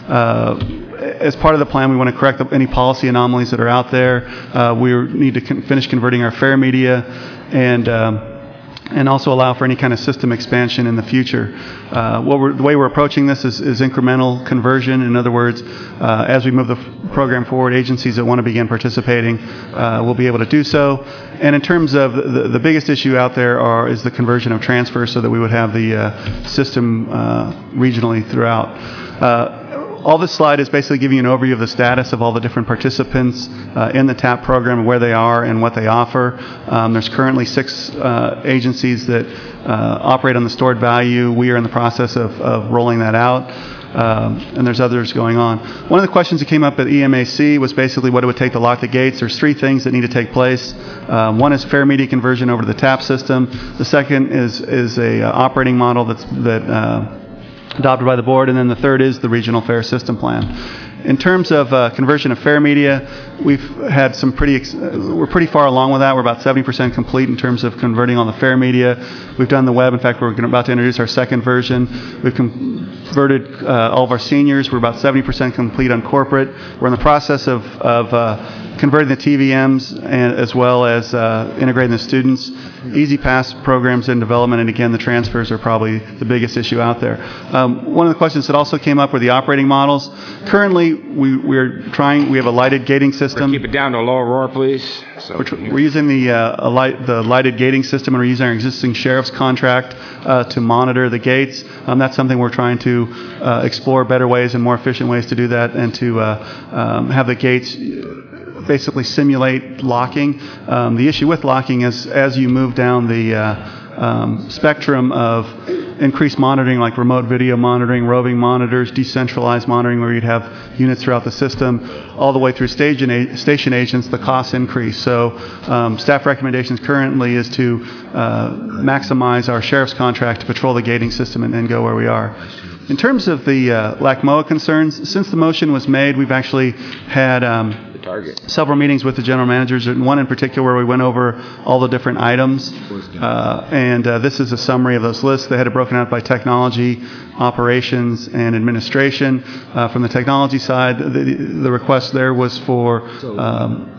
Uh, as part of the plan, we want to correct any policy anomalies that are out there. Uh, we need to con- finish converting our fare media, and um, and also allow for any kind of system expansion in the future. Uh, what we're, the way we're approaching this is, is incremental conversion. In other words, uh, as we move the f- program forward, agencies that want to begin participating uh, will be able to do so. And in terms of the, the biggest issue out there are, is the conversion of transfers so that we would have the uh, system uh, regionally throughout. Uh, All this slide is basically giving you an overview of the status of all the different participants uh, in the TAP program, where they are and what they offer. Um, there's currently six uh, agencies that uh, operate on the stored value. We are in the process of, of rolling that out. Um, and there's others going on. One of the questions that came up at E M A C was basically what it would take to lock the gates. There's three things that need to take place. Um, one is fare media conversion over to the TAP system. The second is is a uh, operating model that's that uh, adopted by the board, and then the third is the regional fare system plan. In terms of uh, conversion of fare media, we've had some pretty, ex- we're pretty far along with that. We're about seventy percent complete in terms of converting all the fare media. We've done the web. In fact, we're gonna, about to introduce our second version. We've converted uh, all of our seniors. We're about seventy percent complete on corporate. We're in the process of, of uh, converting the T V Ms and, as well as uh, integrating the students. Easy Pass programs in development, and again, the transfers are probably the biggest issue out there. Um, one of the questions that also came up were the operating models. Currently, we, we're trying, we have a lighted gating system. Keep it down to a lower roar, please. So, we're, tr- we're using the, uh, a light, the lighted gating system, and we're using our existing sheriff's contract uh, to monitor the gates. Um, that's something we're trying to uh, explore better ways and more efficient ways to do that, and to uh, um, have the gates basically simulate locking. Um, the issue with locking is as you move down the uh, um, spectrum of increased monitoring, like remote video monitoring, roving monitors, decentralized monitoring, where you'd have units throughout the system, all the way through station, a- station agents, the costs increase. So um, staff recommendations currently is to uh, maximize our sheriff's contract to patrol the gating system and, and go where we are. In terms of the uh, LACMOA concerns, since the motion was made, we've actually had um, several meetings with the general managers, and one in particular where we went over all the different items. Uh, and uh, this is a summary of those lists. They had it broken out by technology, operations, and administration. Uh, from the technology side, the, the request there was for um,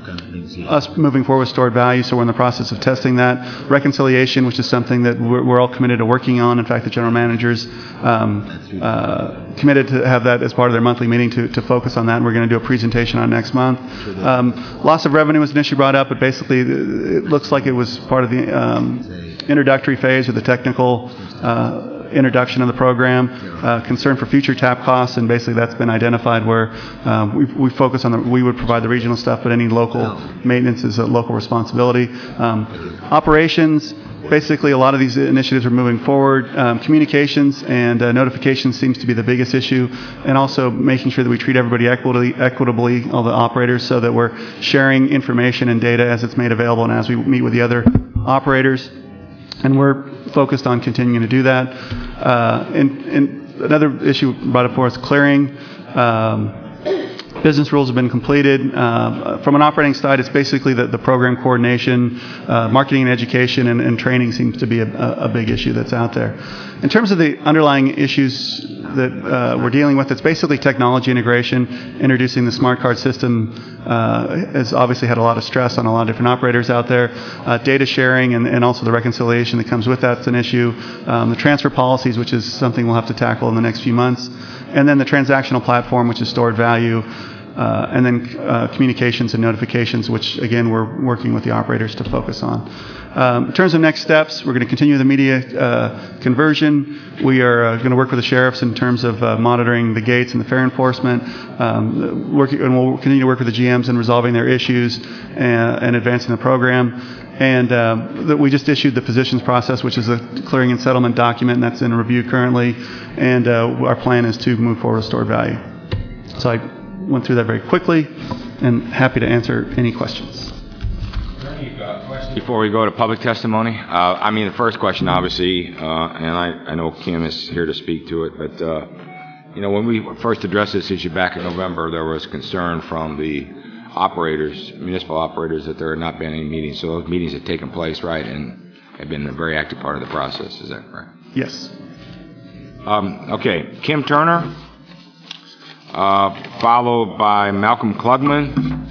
us moving forward with stored value, so we're in the process of testing that. Reconciliation, which is something that we're, we're all committed to working on. In fact, the general managers um, uh, committed to have that as part of their monthly meeting to, to focus on that, and we're going to do a presentation on next month. Um, loss of revenue was an issue brought up, but basically it looks like it was part of the um, introductory phase or the technical uh, introduction of the program. Uh, concern for future TAP costs, and basically that's been identified where um, we we focus on the, we would provide the regional stuff, but any local maintenance is a local responsibility. Um, operations, basically, a lot of these initiatives are moving forward. Um, communications and uh, notifications seems to be the biggest issue, and also making sure that we treat everybody equitably, equitably, all the operators, so that we're sharing information and data as it's made available and as we meet with the other operators. And we're focused on continuing to do that. Uh, and, and another issue brought up for us, clearing. Um, Business rules have been completed. Uh, from an operating side, it's basically the, the program coordination, uh, marketing and education, and, and training seems to be a, a big issue that's out there. In terms of the underlying issues that uh, we're dealing with, it's basically technology integration. Introducing the smart card system uh, has obviously had a lot of stress on a lot of different operators out there. Uh, data sharing and, and also the reconciliation that comes with that's an issue. Um, the transfer policies, which is something we'll have to tackle in the next few months. And then the transactional platform, which is stored value. Uh, and then uh, communications and notifications, which, again, we're working with the operators to focus on. Um, in terms of next steps, we're going to continue the media uh, conversion. We are uh, going to work with the sheriffs in terms of uh, monitoring the gates and the fare enforcement. Um, work, and we'll continue to work with the G Ms in resolving their issues and, and advancing the program. And uh, that we just issued the positions process, which is a clearing and settlement document, and that's in review currently. And uh, our plan is to move forward with stored value. So I went through that very quickly, and happy to answer any questions. Before we go to public testimony, uh, I mean, the first question, obviously, uh, and I, I know Kim is here to speak to it, but, uh, you know, when we first addressed this issue back in November, there was concern from the operators, municipal operators, that there had not been any meetings. So those meetings had taken place, right, and have been a very active part of the process. Is that right? Yes. Um, okay, Kim Turner. Uh, followed by Malcolm Klugman.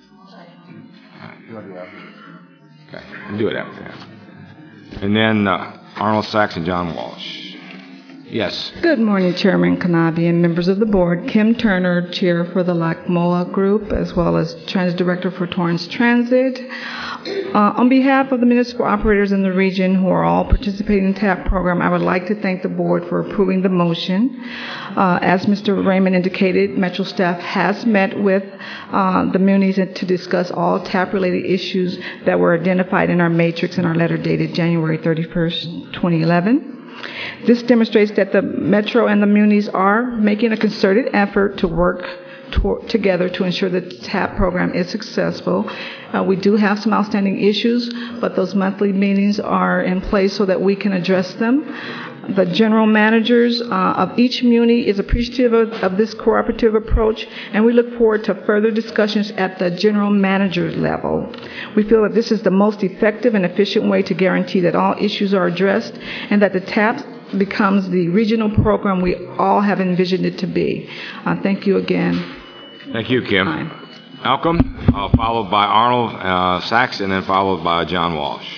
Okay, we'll do it after that. And then uh, Arnold Sachs and John Walsh. Yes. Good morning, Chairman Kanabi and members of the board. Kim Turner, Chair for the LACMOA Group, as well as Transit Director for Torrance Transit. Uh, on behalf of the municipal operators in the region who are all participating in the TAP program, I would like to thank the board for approving the motion. Uh, as Mister Raymond indicated, Metro staff has met with uh, the munis to discuss all TAP-related issues that were identified in our matrix in our letter dated January thirty-first, twenty eleven. This demonstrates that the Metro and the munis are making a concerted effort to work to- together to ensure that the TAP program is successful. Uh, we do have some outstanding issues, but those monthly meetings are in place so that we can address them. The general managers uh, of each muni is appreciative of, of this cooperative approach, and we look forward to further discussions at the general manager level. We feel that this is the most effective and efficient way to guarantee that all issues are addressed and that the TAP becomes the regional program we all have envisioned it to be. Uh, thank you again. Thank you, Kim. Hi. Malcolm, uh, followed by Arnold uh, Sachs, and then followed by John Walsh.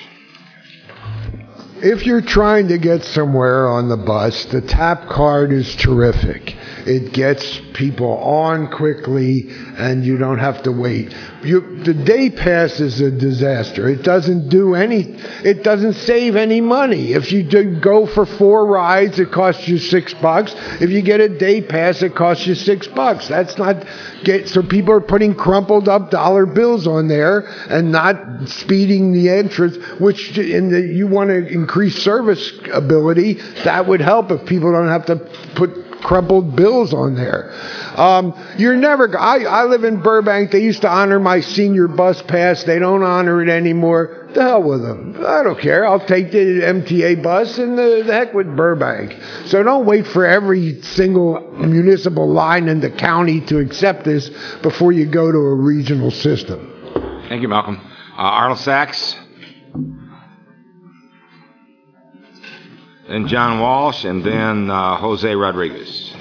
If you're trying to get somewhere on the bus, the TAP card is terrific. It gets people on quickly, and you don't have to wait. You, the day pass is a disaster. It doesn't do any. It doesn't save any money. If you do go for four rides, it costs you six bucks. If you get a day pass, it costs you six bucks. That's not get. So people are putting crumpled up dollar bills on there and not speeding the entrance. Which in the you want to increase service ability, that would help if people don't have to put crumpled bills on there. Um, you're never, I, I live in Burbank. They used to honor my senior bus pass. They don't honor it anymore. The hell with them. I don't care. I'll take the M T A bus and the, the heck with Burbank. So don't wait for every single municipal line in the county to accept this before you go to a regional system. Thank you, Malcolm. Uh, Arnold Sachs. Then John Walsh, and then uh, Jose Rodriguez.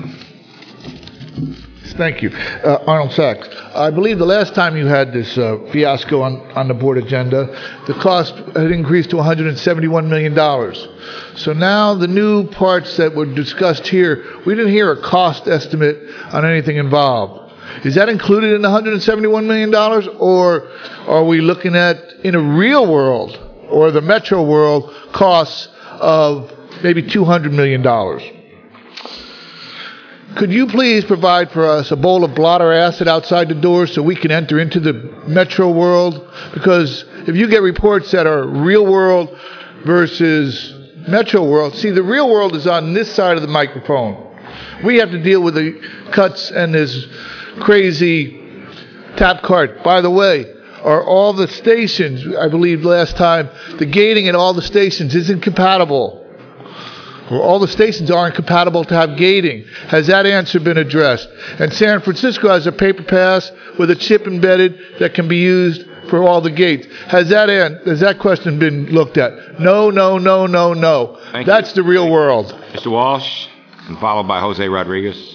Thank you. Uh, Arnold Sachs. I believe the last time you had this uh, fiasco on, on the board agenda, the cost had increased to one hundred seventy-one million dollars. So now the new parts that were discussed here, we didn't hear a cost estimate on anything involved. Is that included in the one hundred seventy-one million dollars, or are we looking at, in a real world, or the Metro world, costs of maybe two hundred million dollars? could you please provide for us a bowl of blotter acid outside the door so we can enter into the metro world? Because if you get reports that are real world versus metro world, see, the real world is on this side of the microphone. We have to deal with the cuts and this crazy tap card. By the way, are all the stations, I believe last time, the gating at all the stations isn't compatible. Or all the stations aren't compatible to have gating. Has that answer been addressed? And San Francisco has a paper pass with a chip embedded that can be used for all the gates. Has that an, has that question been looked at? No, no, no, no, no. Thank That's you. the real world. Mister Walsh, and followed by Jose Rodriguez.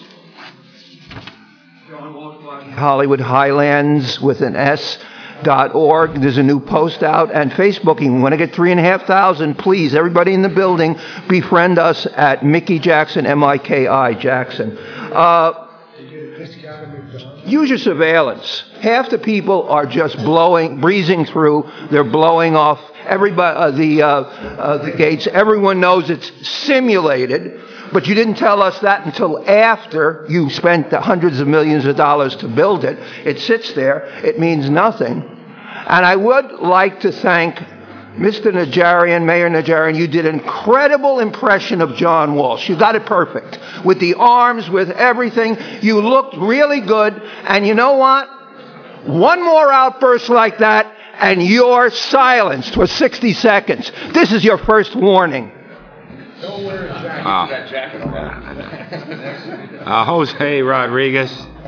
Hollywood Highlands with an S. Dot org. There's a new post out, and Facebooking. We want to get three and a half thousand. Please, everybody in the building, befriend us at Mickey Jackson, M I K I Jackson. Uh, use your surveillance. Half the people are just blowing, breezing through. They're blowing off everybody uh, the uh, uh, the gates. Everyone knows it's simulated. But you didn't tell us that until after you spent the hundreds of millions of dollars to build it. It sits there. It means nothing. And I would like to thank Mister Najarian, Mayor Najarian. You did an incredible impression of John Walsh. You got it perfect. With the arms, with everything. You looked really good. And you know what? One more outburst like that, and you're silenced for sixty seconds. This is your first warning. Don't wear a jacket. Uh, uh, Jose Rodriguez.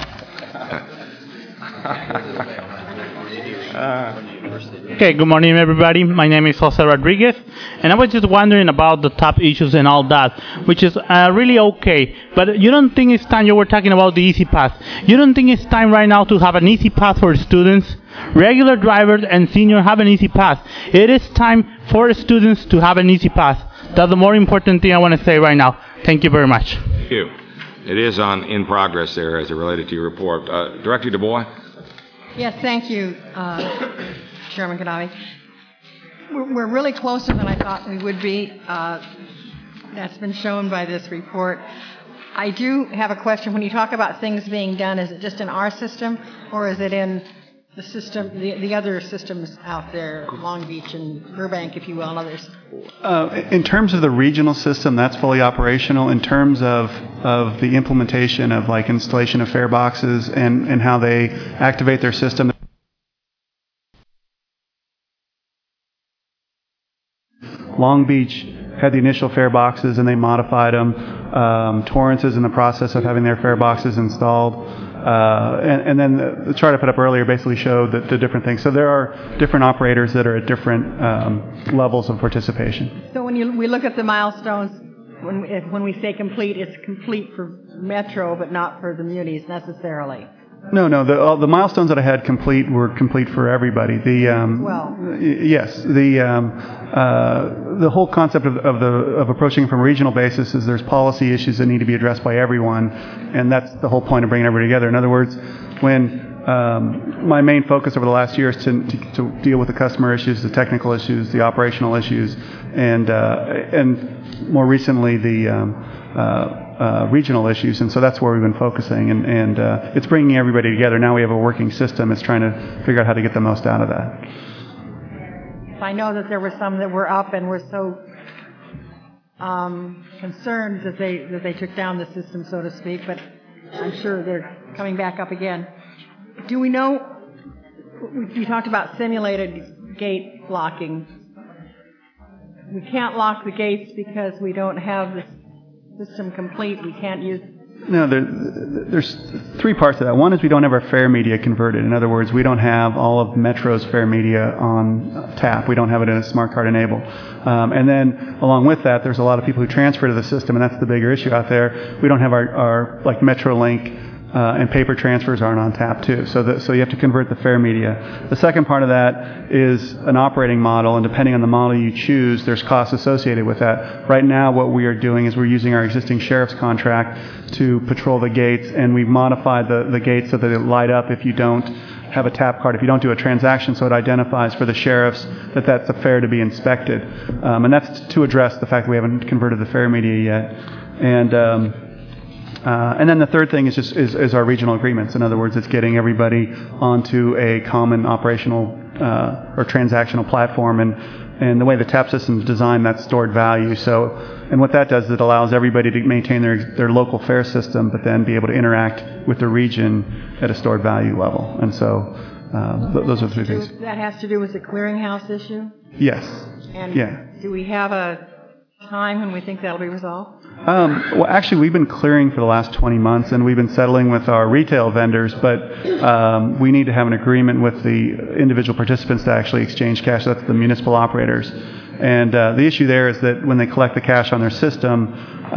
Okay, good morning, everybody. My name is Jose Rodriguez, and I was just wondering about the top issues and all that, which is uh, really okay. But you don't think it's time, you were talking about the Easy Pass, you don't think it's time right now to have an Easy Pass for students? Regular drivers and seniors have an Easy Pass. It is time for students to have an Easy Pass. That's the more important thing I want to say right now. Thank you very much. Thank you. It is on in progress there as it related to your report. Uh, Director Du Bois? Yes, thank you, uh, Chairman Kanavi. We're, we're really closer than I thought we would be. Uh, that's been shown by this report. I do have a question. When you talk about things being done, is it just in our system, or is it in the system, the, the other systems out there, Long Beach and Burbank, if you will, and others? Uh, in terms of the regional system, that's fully operational. In terms of, of the implementation of like installation of fare boxes and, and how they activate their system, Long Beach had the initial fare boxes and they modified them. Um, Torrance is in the process of having their fare boxes installed. Uh, and, and then the, the chart I put up earlier basically showed the, the different things. So there are different operators that are at different um, levels of participation. So when you, we look at the milestones, when we, when we say complete, it's complete for Metro, but not for the munis necessarily. No, no. The all the milestones that I had complete were complete for everybody. The um, well, y- yes, the um, uh, the whole concept of, of the of approaching from a regional basis is there's policy issues that need to be addressed by everyone, and that's the whole point of bringing everybody together. In other words, when um, my main focus over the last year is to, to to deal with the customer issues, the technical issues, the operational issues, and uh, and more recently the um, uh, Uh, regional issues, and so that's where we've been focusing, and, and uh, it's bringing everybody together. Now we have a working system. It's trying to figure out how to get the most out of that. I know that there were some that were up and were so um, concerned that they that they took down the system, so to speak, but I'm sure they're coming back up again. Do we know, we talked about simulated gate locking. We can't lock the gates because we don't have this system complete. We can't use. No, there, there's three parts to that. One is we don't have our fare media converted. In other words, we don't have all of Metro's fare media on tap. We don't have it in a smart card enabled. Um, and then along with that, there's a lot of people who transfer to the system, and that's the bigger issue out there. We don't have our, our like MetroLink Uh, and paper transfers aren't on tap too. So that, so you have to convert the fare media. The second part of that is an operating model, and depending on the model you choose, there's costs associated with that. Right now what we are doing is we're using our existing sheriff's contract to patrol the gates, and we've modified the, the gates so that it light up if you don't have a tap card, if you don't do a transaction, so it identifies for the sheriffs that that's a fare to be inspected. Um, and that's to address the fact that we haven't converted the fare media yet. And um, Uh, and then the third thing is just is, is our regional agreements. In other words, it's getting everybody onto a common operational uh, or transactional platform. And, and the way the TAP system is designed, that's stored value. So, and what that does is it allows everybody to maintain their their local fare system, but then be able to interact with the region at a stored value level. And so uh, th- those are the three things. That has to do with the clearinghouse issue? Yes. And yeah. do we have a time when we think that'll be resolved? Um, well, actually, we've been clearing for the last twenty months, and we've been settling with our retail vendors, but um, we need to have an agreement with the individual participants to actually exchange cash. That's the municipal operators. And uh, the issue there is that when they collect the cash on their system,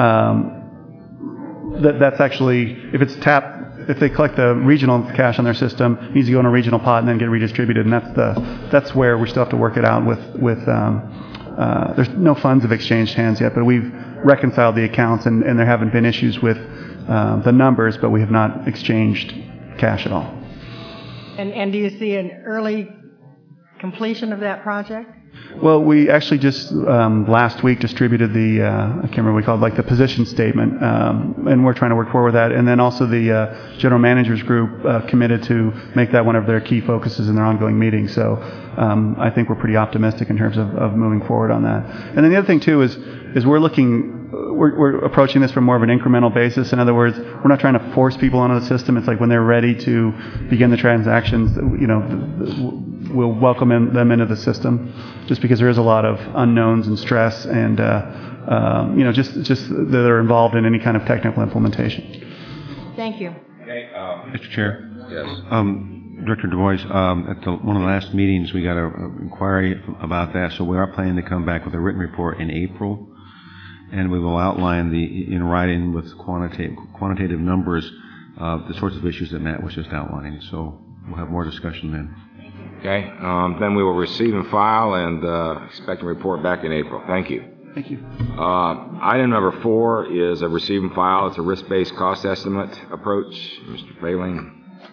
um, that, that's actually, if it's tap, if they collect the regional cash on their system, it needs to go in a regional pot and then get redistributed, and that's the that's where we still have to work it out with, with um, uh, there's no funds have exchanged hands yet, but we've reconciled the accounts, and, and there haven't been issues with uh, the numbers, but we have not exchanged cash at all. And, and do you see an early completion of that project? Well, we actually just um, last week distributed the, uh, I can't remember what we called it, like the position statement, um, and we're trying to work forward with that. And then also the uh, general managers group uh, committed to make that one of their key focuses in their ongoing meetings. So um, I think we're pretty optimistic in terms of, of moving forward on that. And then the other thing too is is we're looking, we're, we're approaching this from more of an incremental basis. In other words, we're not trying to force people onto the system. It's like when they're ready to begin the transactions, you know, we'll welcome in, them into the system, just because there is a lot of unknowns and stress and, uh, um, you know, just, just that are involved in any kind of technical implementation. Thank you. Okay, uh, Mister Chair. Yes. Um, Director Du Bois, um, at the, one of the last meetings, we got an inquiry about that, so we are planning to come back with a written report in April, and we will outline the, in writing with quantitative, quantitative numbers, uh, the sorts of issues that Matt was just outlining. So we'll have more discussion then. Okay, um, then we will receive and file and uh, expect a report back in April. Thank you. Thank you. Uh, item number four is a receive and file. It's a risk-based cost estimate approach. Mister Failing.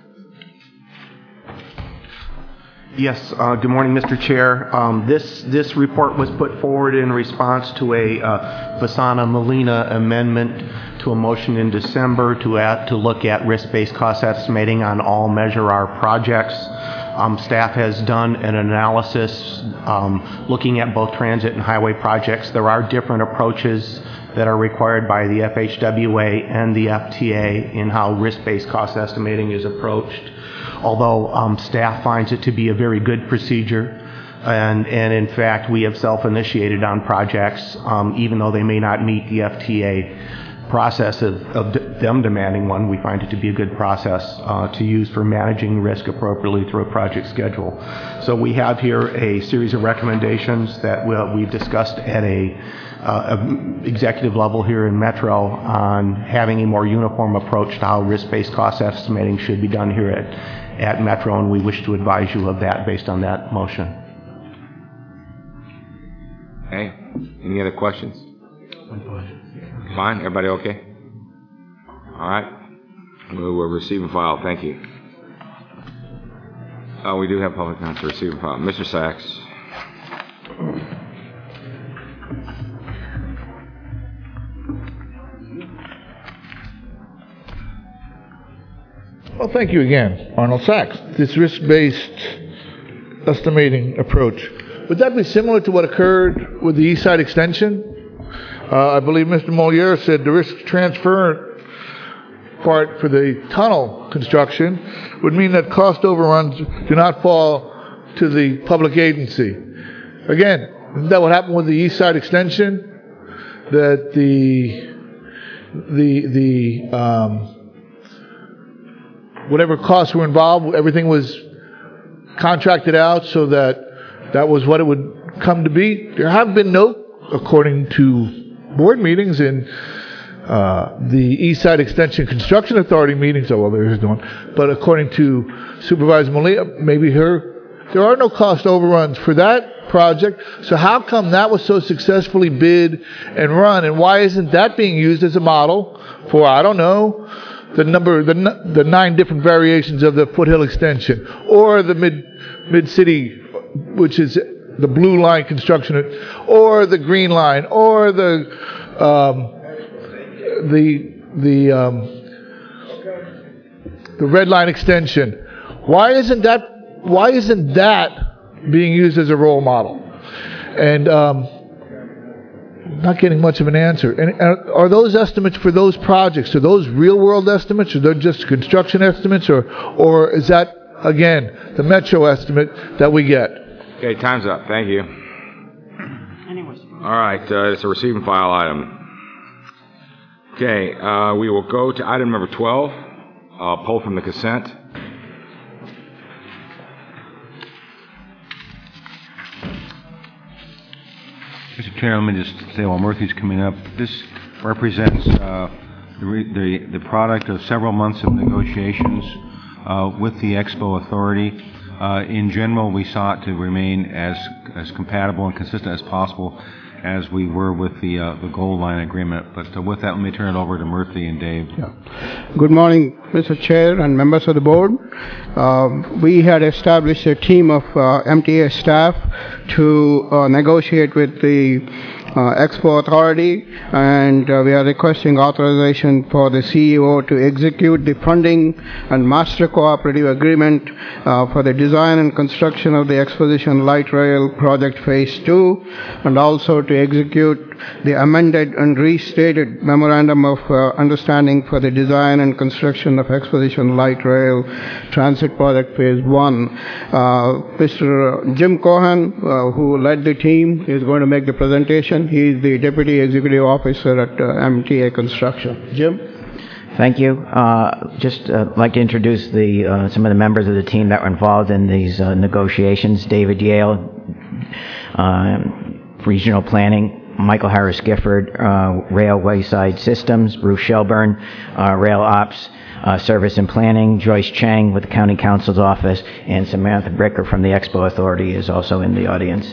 Yes, uh, good morning, Mister Chair. Um, this this report was put forward in response to a uh, Fasana Molina amendment to a motion in December to add, to look at risk-based cost estimating on all Measure R projects. Um, staff has done an analysis um, looking at both transit and highway projects. There are different approaches that are required by the F H W A and the F T A in how risk-based cost estimating is approached. Although um, staff finds it to be a very good procedure, and, and in fact we have self-initiated on projects, um, even though they may not meet the F T A process of, of d- them demanding one, we find it to be a good process uh, to use for managing risk appropriately through a project schedule. So we have here a series of recommendations that we'll, we've discussed at a, uh, a executive level here in Metro on having a more uniform approach to how risk-based cost estimating should be done here at, at Metro, and we wish to advise you of that based on that motion. Okay, any other questions? Fine, everybody okay? All right, we will receive and file. Thank you. Oh, we do have public comment to receive and file. Mister Sachs. Well, thank you again, Arnold Sachs. This risk-based estimating approach, would that be similar to what occurred with the East Side Extension? Uh, I believe Mister Moliere said the risk transfer part for the tunnel construction would mean that cost overruns do not fall to the public agency. Again, isn't that what happened with the East Side Extension? That the the the um, whatever costs were involved, everything was contracted out so that that was what it would come to be. There have been no, according to board meetings and uh, the East Side Extension Construction Authority meetings, oh, well, there is one, but according to Supervisor Molina, maybe her, there are no cost overruns for that project. So how come that was so successfully bid and run, and why isn't that being used as a model for, I don't know, the number, the the nine different variations of the Foothill Extension, or the mid mid city, which is the blue line construction, or the green line, or the um, the the um, the red line extension. Why isn't that why isn't that being used as a role model? And um, not getting much of an answer. And are, are those estimates for those projects? Are those real world estimates, or they're just construction estimates, or or is that again the Metro estimate that we get? Okay, time's up. Thank you. All right, uh, it's a receive and file item. Okay, uh, we will go to item number twelve, uh, pull from the consent. Mister Chair, let me just say while Murphy's coming up, this represents uh, the, re- the the product of several months of negotiations uh, with the Expo Authority. Uh, in general, we sought to remain as as compatible and consistent as possible as we were with the uh, the Gold Line Agreement. But uh, with that, let me turn it over to Murphy and Dave. Yeah. Good morning, Mister Chair and members of the board. Uh, we had established a team of uh, M T A staff to uh, negotiate with the uh, Expo Authority, and uh, we are requesting authorization for the C E O to execute the funding and master cooperative agreement uh, for the design and construction of the Exposition Light Rail Project Phase two, and also to execute the amended and restated Memorandum of uh, Understanding for the design and construction of Exposition Light Rail Transit Project Phase one. Uh, Mister Jim Cohen, uh, who led the team, is going to make the presentation. He is the Deputy Executive Officer at uh, M T A Construction. Jim? Thank you. Uh, just uh, like to introduce the uh, some of the members of the team that were involved in these uh, negotiations. David Yale, uh, Regional Planning, Michael Harris Gifford, uh, Railway Side Systems, Bruce Shelburne, uh, Rail Ops, uh, Service and Planning, Joyce Chang with the County Counsel's Office, and Samantha Bricker from the Expo Authority is also in the audience.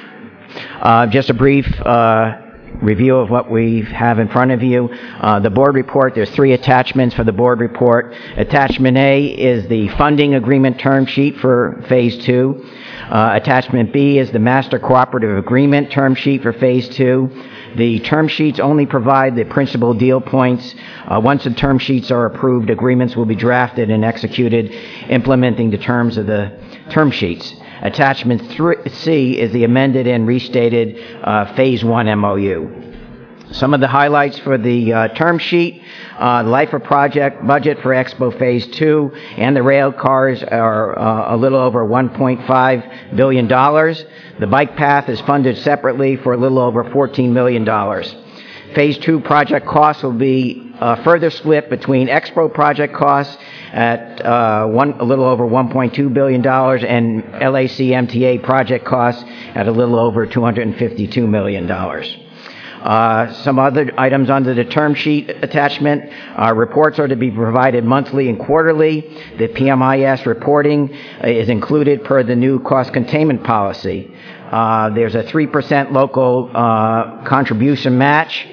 Uh, just a brief uh, review of what we have in front of you. Uh, the board report, there's three attachments for the board report. Attachment A is the funding agreement term sheet for Phase two. Uh, attachment B is the master cooperative agreement term sheet for Phase two. The term sheets only provide the principal deal points. Uh, once the term sheets are approved, agreements will be drafted and executed, implementing the terms of the term sheets. Attachment three, C is the amended and restated uh, Phase one M O U. Some of the highlights for the uh, term sheet, uh, life of project budget for Expo Phase two and the rail cars are uh, a little over one point five billion dollars. The bike path is funded separately for a little over fourteen million dollars. Phase two project costs will be uh, further split between Expo project costs at uh, one, a little over one point two billion dollars and L A C M T A project costs at a little over two hundred fifty-two million dollars. Uh, some other items under the term sheet attachment. Uh, reports are to be provided monthly and quarterly. The P M I S reporting is included per the new cost containment policy. Uh, there's a three percent local uh, contribution match.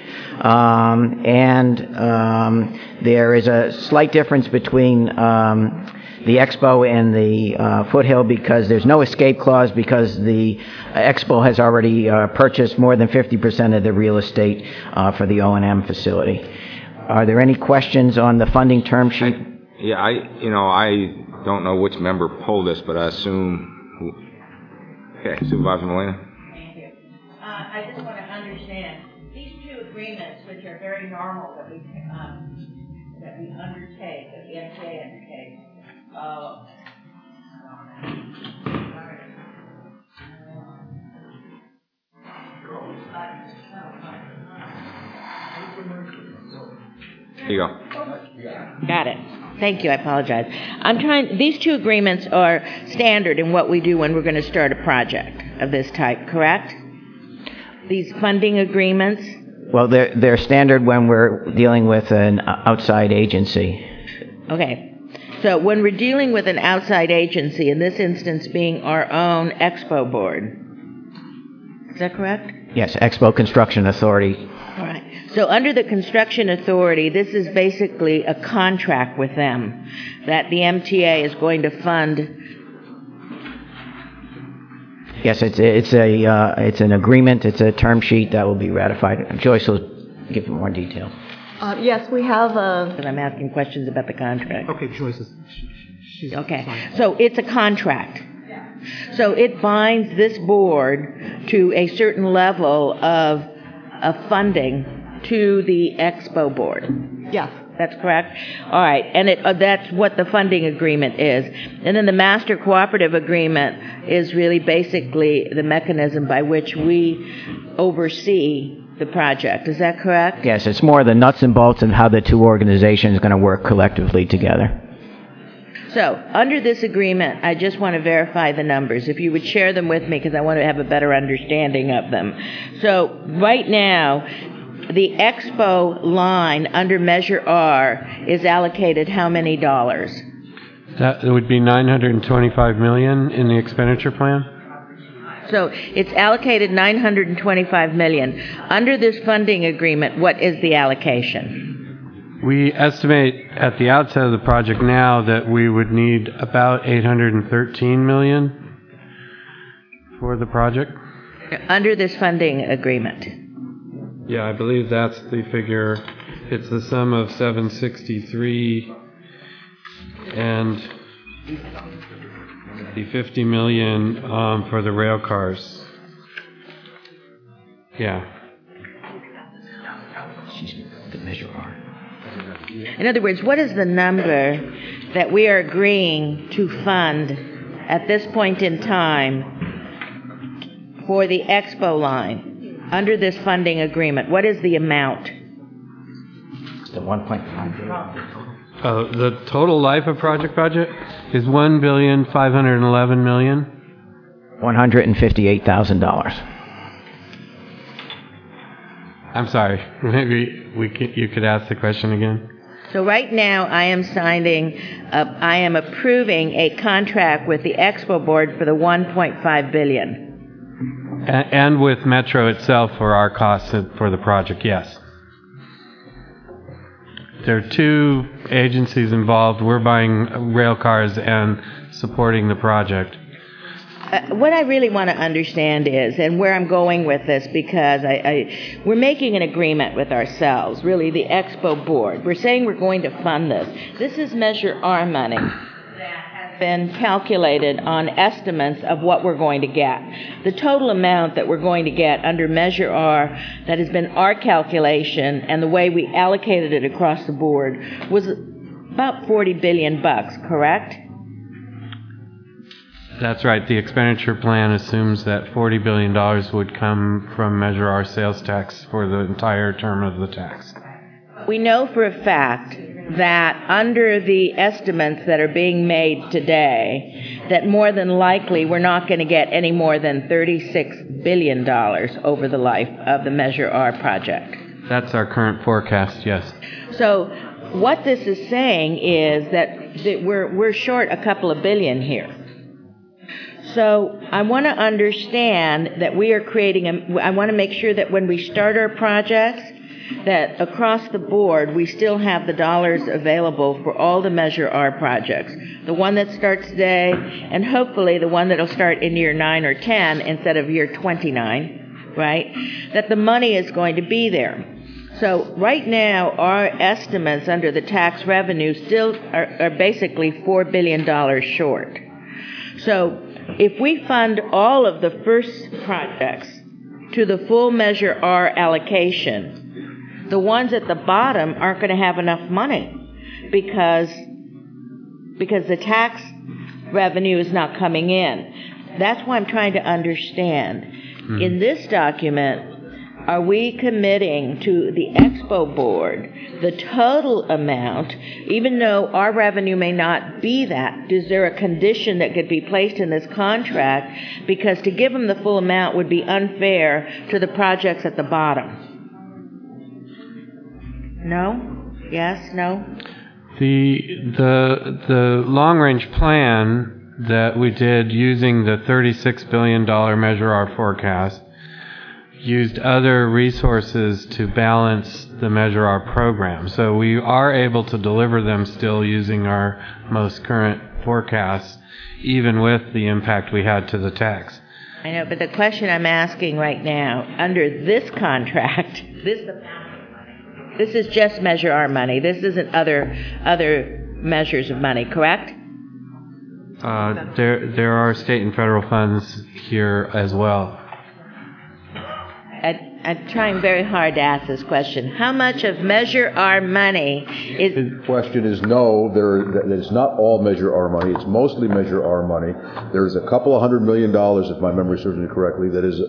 Um, and um, there is a slight difference between um, the Expo and the uh, Foothill because there's no escape clause because the Expo has already uh, purchased more than fifty percent of the real estate uh, for the O and M facility. Are there any questions on the funding term sheet? I, yeah, I, you know, I don't know which member pulled this, but I assume. Okay, Supervisor Molina. Thank you. Uh, I just want to understand these two agreements, which are very normal that we um, that we undertake, that the M T A undertakes. Uh, Here you go. Got it. Thank you. I apologize. I'm trying. These two agreements are standard in what we do when we're going to start a project of this type, correct? These funding agreements. Well, they're, they're standard when we're dealing with an outside agency. Okay. So when we're dealing with an outside agency, in this instance being our own Expo board, is that correct? Yes, Expo Construction Authority. All right. So under the Construction Authority, this is basically a contract with them that the M T A is going to fund. Yes, it's a, it's a uh, it's an agreement. It's a term sheet that will be ratified. Joyce will give more detail. Uh, yes, we have a... But I'm asking questions about the contract. Okay, Joyce is... She's Okay, fine. so it's a contract. So it binds this board to a certain level of, of funding to the Expo board. Yes. That's correct? All right, and it, uh, that's what the funding agreement is. And then the master cooperative agreement is really basically the mechanism by which we oversee the project. Is that correct? Yes, it's more the nuts and bolts of how the two organizations are going to work collectively together. So, under this agreement, I just want to verify the numbers. If you would share them with me, because I want to have a better understanding of them. So, right now, the Expo line under Measure R is allocated how many dollars? That would be nine hundred twenty-five million dollars in the expenditure plan. So it's allocated nine hundred twenty-five million dollars. Under this funding agreement, what is the allocation? We estimate at the outset of the project now that we would need about eight hundred thirteen million dollars for the project. Under this funding agreement. Yeah, I believe that's the figure. It's the sum of seven sixty-three and the fifty million um, for the rail cars. Yeah. The Measure R. In other words, what is the number that we are agreeing to fund at this point in time for the Expo line? Under this funding agreement, what is the amount? The one point five billion. Uh, the total life of project budget is one billion five hundred eleven million. One hundred and fifty-eight thousand dollars. I'm sorry. Maybe we could, you could ask the question again. So right now, I am signing, uh, I am approving a contract with the Expo Board for the one point five billion dollars. And with Metro itself for our costs for the project, yes. There are two agencies involved. We're buying rail cars and supporting the project. Uh, what I really want to understand is, and where I'm going with this, because I, I, we're making an agreement with ourselves, really the Expo Board. We're saying we're going to fund this. This is Measure R money. Been calculated on estimates of what we're going to get. The total amount that we're going to get under Measure R, that has been our calculation, and the way we allocated it across the board, was about forty billion bucks, correct? That's right. The expenditure plan assumes that forty billion dollars would come from Measure R sales tax for the entire term of the tax. We know for a fact that under the estimates that are being made today, that more than likely we're not going to get any more than thirty-six billion dollars over the life of the Measure R project. That's our current forecast, yes. So what this is saying is that, that we're, we're short a couple of billion here. So I want to understand that we are creating, a, I want to make sure that when we start our projects, that across the board, we still have the dollars available for all the Measure R projects. The one that starts today, and hopefully the one that will start in year nine or ten instead of year twenty-nine, right? That the money is going to be there. So right now, our estimates under the tax revenue still are, are basically four billion dollars short. So if we fund all of the first projects to the full Measure R allocation, the ones at the bottom aren't going to have enough money because, because the tax revenue is not coming in. That's why I'm trying to understand. Mm-hmm. In this document, are we committing to the Expo Board the total amount, even though our revenue may not be that? Is there a condition that could be placed in this contract? Because to give them the full amount would be unfair to the projects at the bottom. No? Yes? No? The the the long range plan that we did using the thirty-six billion dollars Measure R forecast used other resources to balance the Measure R program. So we are able to deliver them still using our most current forecasts, even with the impact we had to the tax. I know, but the question I'm asking right now, under this contract, this amount, This is just Measure R money. This isn't other other measures of money, correct? Uh, there, there are state and federal funds here as well. I, I'm trying very hard to ask this question. How much of Measure R money is... The question is no, there, that it's not all Measure R money. It's mostly Measure R money. There's a couple of hundred million dollars, if my memory serves me correctly, that is...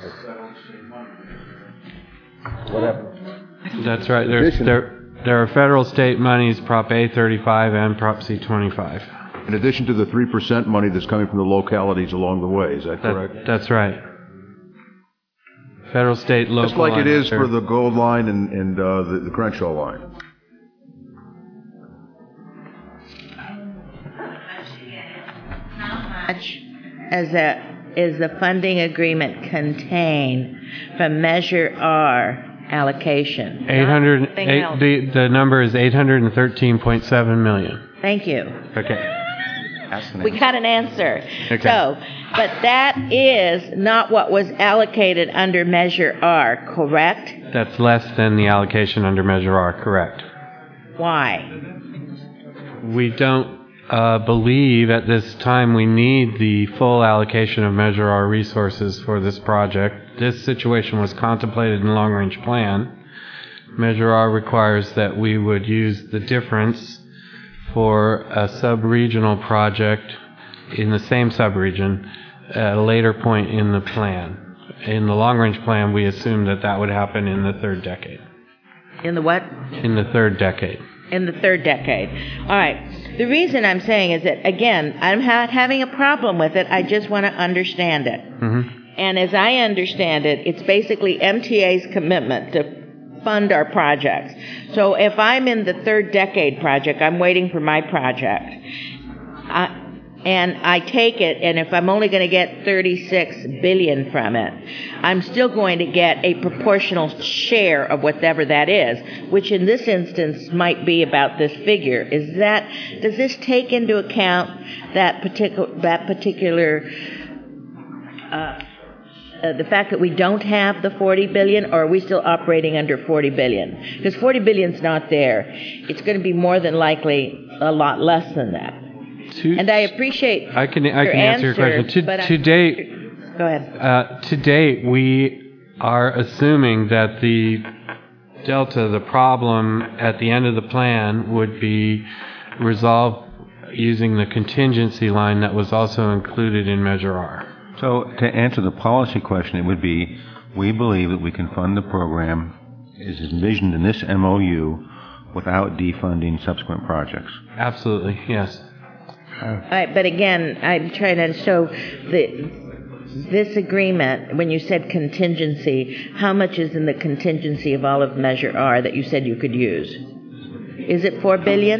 What happened? That's right. There's, there, there are federal state monies, Prop A thirty-five and Prop C twenty-five. In addition to the three percent money that's coming from the localities along the way, is that That- correct? That's right. Federal, state, local. Just like it and is other- for the Gold Line and, and uh, the, the Crenshaw line. much as a is the funding agreement contain from Measure R allocation? eight hundred, Nothing eight, else. the, the number is eight hundred thirteen point seven million. Thank you. Okay. We got an answer. Okay. So, but that is not what was allocated under Measure R, correct? That's less than the allocation under Measure R, correct. Why? We don't uh, believe at this time we need the full allocation of Measure R resources for this project. This situation was contemplated in the long-range plan. Measure R requires that we would use the difference for a sub-regional project in the same sub-region at a later point in the plan. In the long-range plan, we assumed that that would happen in the third decade. In the what? In the third decade. In the third decade. All right. The reason I'm saying is that, again, I'm not having a problem with it. I just want to understand it. Mm-hmm. And as I understand it, it's basically M T A's commitment to fund our projects. So if I'm in the third decade project, I'm waiting for my project. I, and I take it, and if I'm only going to get thirty-six billion dollars from it, I'm still going to get a proportional share of whatever that is, which in this instance might be about this figure. Is that, does this take into account that particular, that particular, uh, Uh, the fact that we don't have the forty billion dollars, or are we still operating under forty billion dollars? Because forty billion dollars is not there. It's going to be more than likely a lot less than that. To, and I appreciate I can, I your can answer, answer, your question. but To, I- to date, Go ahead. Uh, to date, we are assuming that the delta, the problem at the end of the plan, would be resolved using the contingency line that was also included in Measure R. So to answer the policy question, it would be, we believe that we can fund the program as envisioned in this M O U without defunding subsequent projects. Absolutely, yes. All right, but again, I'm trying to show the this agreement, when you said contingency, how much is in the contingency of all of Measure R that you said you could use? Is it four billion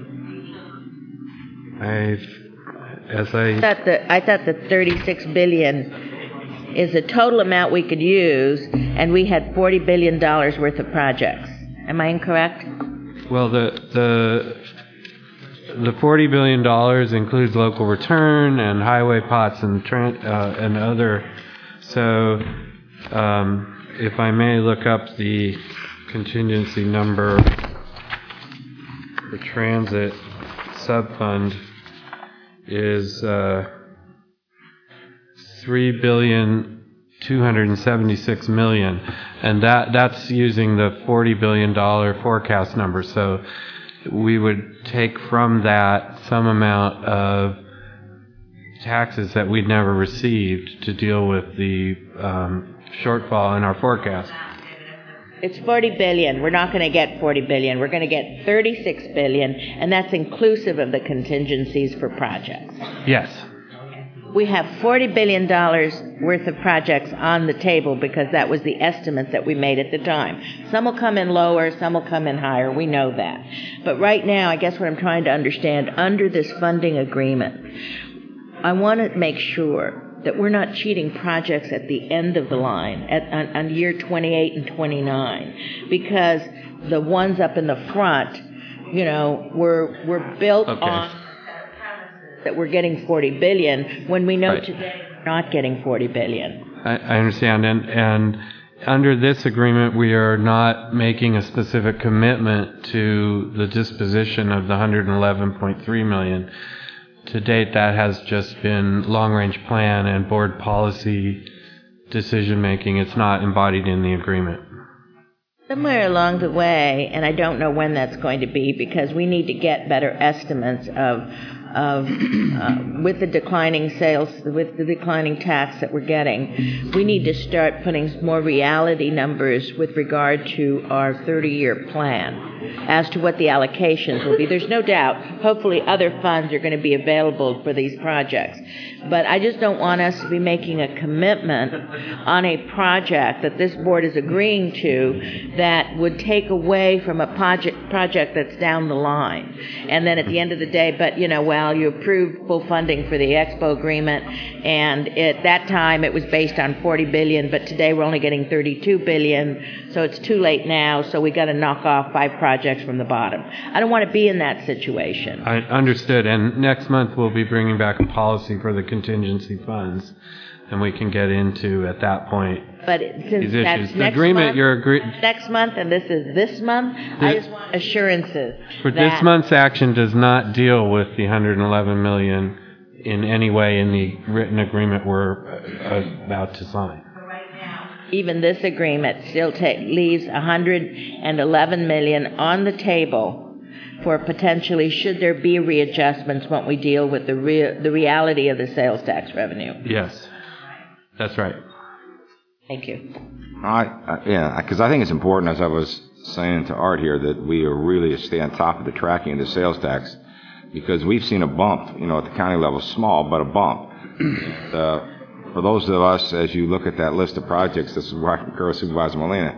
dollars? I've, as I... I thought the, I thought the thirty-six billion dollars is the total amount we could use, and we had forty billion dollars worth of projects. Am I incorrect? Well, the the the forty billion dollars includes local return and highway pots and tran- uh, and other. So, um, if I may look up the contingency number for transit subfund is uh, three billion two hundred seventy-six million, and that that's using the forty billion dollar forecast number. So we would take from that some amount of taxes that we'd never received to deal with the um, shortfall in our forecast. It's forty billion dollars. We're not going to get forty billion dollars. We're going to get thirty-six billion dollars, and that's inclusive of the contingencies for projects. Yes. We have forty billion dollars worth of projects on the table because that was the estimate that we made at the time. Some will come in lower, some will come in higher. We know that. But right now, I guess what I'm trying to understand, under this funding agreement, I want to make sure that we're not cheating projects at the end of the line, at, on, on year twenty-eight and twenty-nine, because the ones up in the front, you know, were, were built Okay. on that we're getting forty billion dollars when we know Right. today we're not getting forty billion dollars. I, I understand, and and under this agreement, we are not making a specific commitment to the disposition of the one hundred eleven point three million dollars. To date, that has just been long-range plan and board policy decision-making. It's not embodied in the agreement. Somewhere along the way, and I don't know when that's going to be, because we need to get better estimates of, of uh, with the declining sales, with the declining tax that we're getting, we need to start putting more reality numbers with regard to our thirty-year plan as to what the allocations will be. There's no doubt, hopefully other funds are going to be available for these projects. But I just don't want us to be making a commitment on a project that this board is agreeing to that would take away from a project project that's down the line. And then at the end of the day, but you know, well, you approved full funding for the Expo agreement, and at that time it was based on forty billion dollars, but today we're only getting thirty-two billion dollars, so it's too late now, so we got to knock off five projects from the bottom. I don't want to be in that situation. I understood, and next month we'll be bringing back a policy for the contingency funds, and we can get into, at that point, But since these that's issues. The next agreement, month, you're agree- next month, and this is this month, I just want assurances For that this month's action does not deal with the one hundred eleven million dollars in any way in the written agreement we're uh, about to sign. even this agreement still ta- leaves one hundred eleven million dollars on the table for potentially, should there be readjustments when we deal with the rea- the reality of the sales tax revenue. Yes, that's right. Thank you. I, I yeah, because I think it's important, as I was saying to Art here, that we are really stay on top of the tracking of the sales tax, because we've seen a bump, you know, at the county level, small, but a bump. And, uh, for those of us, as you look at that list of projects, this is where I concur with Supervisor Molina.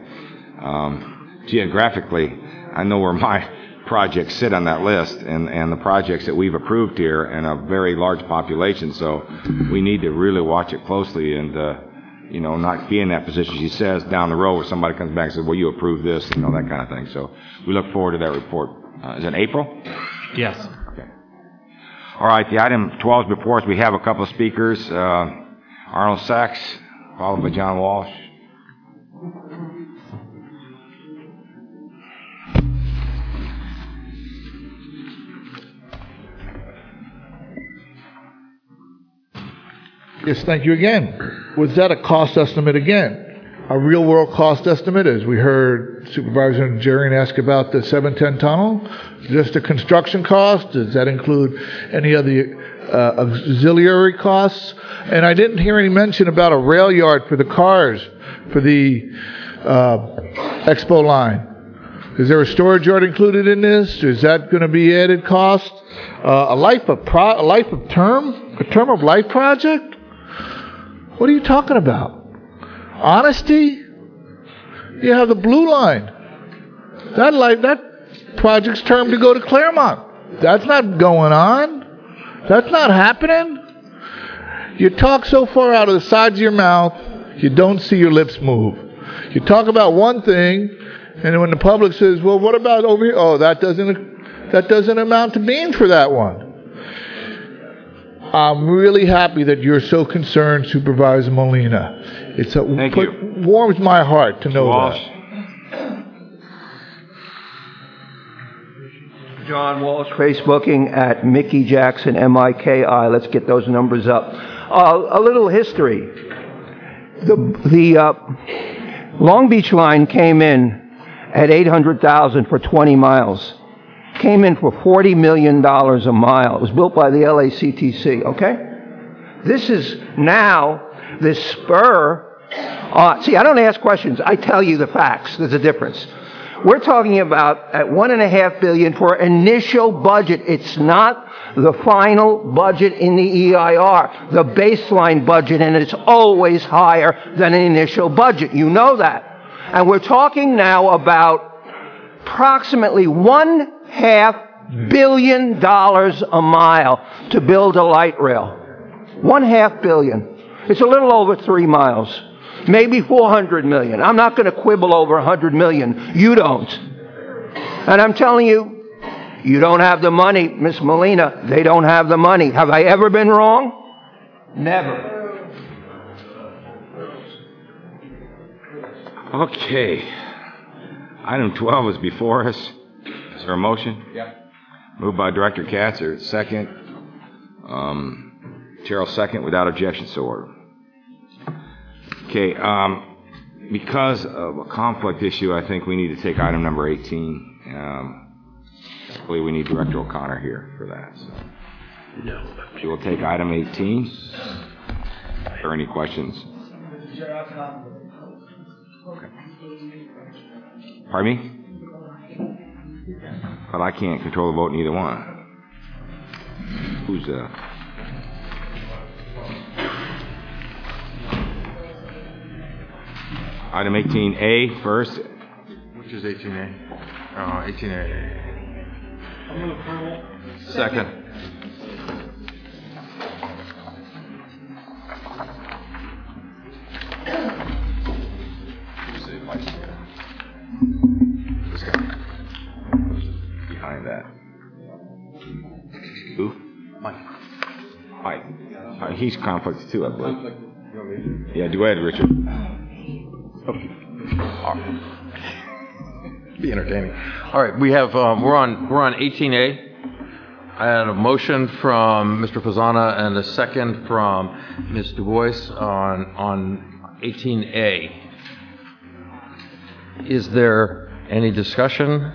Um, geographically, I know where my projects sit on that list, and, and the projects that we've approved here, and a very large population, so we need to really watch it closely and, uh, you know, not be in that position, she says, down the road where somebody comes back and says, well, you approved this, you know, that kind of thing. So we look forward to that report. Uh, is it April? Yes. Okay. All right, the item twelve reports, we have a couple of speakers. Uh, Arnold Sachs, followed by John Walsh. Yes, thank you again. Was that a cost estimate again? A real-world cost estimate, as we heard Supervisor Najarian ask about the seven ten tunnel? Just the construction cost? Does that include any of the uh, auxiliary costs? And I didn't hear any mention about a rail yard for the cars for the uh, Expo line. Is there a storage yard included in this? Is that going to be added cost? Uh, a life of pro- a life of term? A term of life project? What are you talking about? Honesty? You have the blue line. That life, that project's term to go to Claremont. That's not going on. That's not happening. You talk so far out of the sides of your mouth, you don't see your lips move. You talk about one thing, and when the public says, well, what about over here? Oh, that doesn't, that doesn't amount to being for that one. I'm really happy that you're so concerned, Supervisor Molina. It's a, Thank put, you. warms my heart to know Walsh. that. John Walsh, Facebooking at Mickey Jackson, M I K I. Let's get those numbers up. Uh, a little history. The, the uh, Long Beach line came in at eight hundred thousand dollars for twenty miles. Came in for forty million dollars a mile. It was built by the L A C T C, okay? This is now the spur. Uh, see, I don't ask questions. I tell you the facts. There's a difference. We're talking about at one and a half billion for initial budget. It's not the final budget in the E I R, the baseline budget, and it's always higher than an initial budget. You know that. And we're talking now about approximately one half billion dollars a mile to build a light rail. One half billion. It's a little over three miles. Maybe four hundred million. I'm not going to quibble over one hundred million. You don't. And I'm telling you, you don't have the money, Miss Molina. They don't have the money. Have I ever been wrong? Never. Okay. Item twelve is before us. Is there a motion? Yeah. Moved by Director Katz, or second. Um, Chair will second without objection, so ordered. Okay, um, because of a conflict issue, I think we need to take item number eighteen. Um, I believe we need Director O'Connor here for that. So. No. We will take item eighteen. Are there any questions? Okay. Pardon me? But I can't control the vote in either one. Who's uh? Item eighteen A first. Which is eighteen A? Oh, eighteen A. I'm going to approval. Second. This guy. Behind that. Who? Mike. Mike. Uh, he's conflicted too, I believe. Yeah, go ahead, Richard. Be entertaining. All right, we have um, we're on we're on eighteen A. I had a motion from Mister Fasana and a second from Miz Du Bois on on eighteen A. Is there any discussion?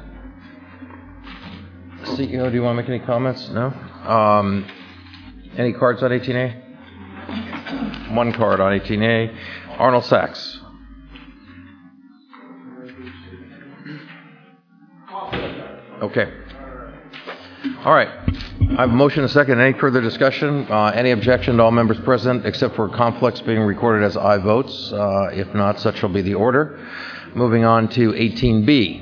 C E O, do you want to make any comments? No. Um, any cards on eighteen A? One card on eighteen A. Arnold Sachs. Okay. All right. I have a motion and a second. Any further discussion? Uh, any objection to all members present except for conflicts being recorded as aye votes? Uh, if not, such shall be the order. Moving on to eighteen B.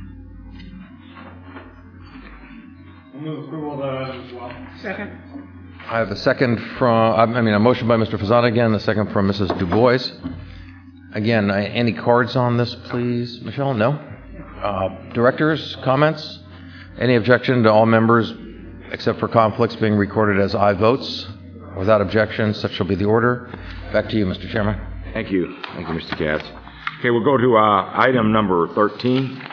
I'll move approval of that item as well. Second. I have a second from, I mean, a motion by Mister Fasana again, a second from Missus Du Bois. Again, I- any cards on this, please? Michelle, no? Uh, directors, comments? Any objection to all members except for conflicts being recorded as aye votes? Without objection, such shall be the order. Back to you, Mister Chairman. Thank you. Thank you, Mister Katz. Okay, we'll go to uh, item number thirteen.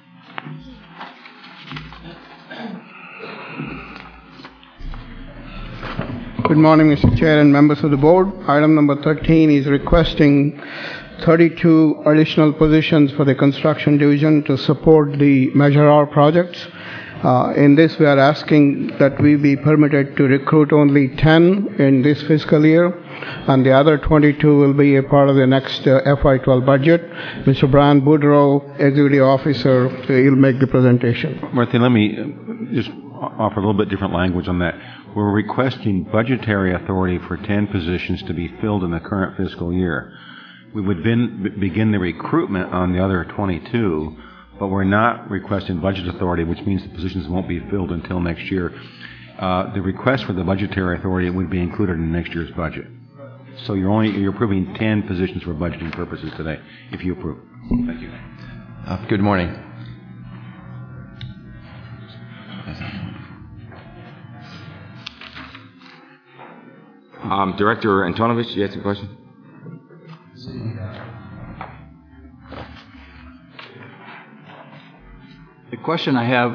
Good morning, Mister Chair and members of the board. Item number thirteen is requesting thirty-two additional positions for the construction division to support the Measure R projects. Uh, in this, we are asking that we be permitted to recruit only ten in this fiscal year, and the other twenty-two will be a part of the next uh, F Y twelve budget. Mister Brian Boudreau, Executive Officer, he'll make the presentation. Martha, let me uh, just offer a little bit different language on that. We're requesting budgetary authority for ten positions to be filled in the current fiscal year. We would then begin the recruitment on the other twenty-two, but we're not requesting budget authority, which means the positions won't be filled until next year. Uh, the request for the budgetary authority would be included in next year's budget. So you're only you're approving ten positions for budgeting purposes today, if you approve. Thank you. Uh, good morning. Um, Director Antonovich, you have a question? The question I have,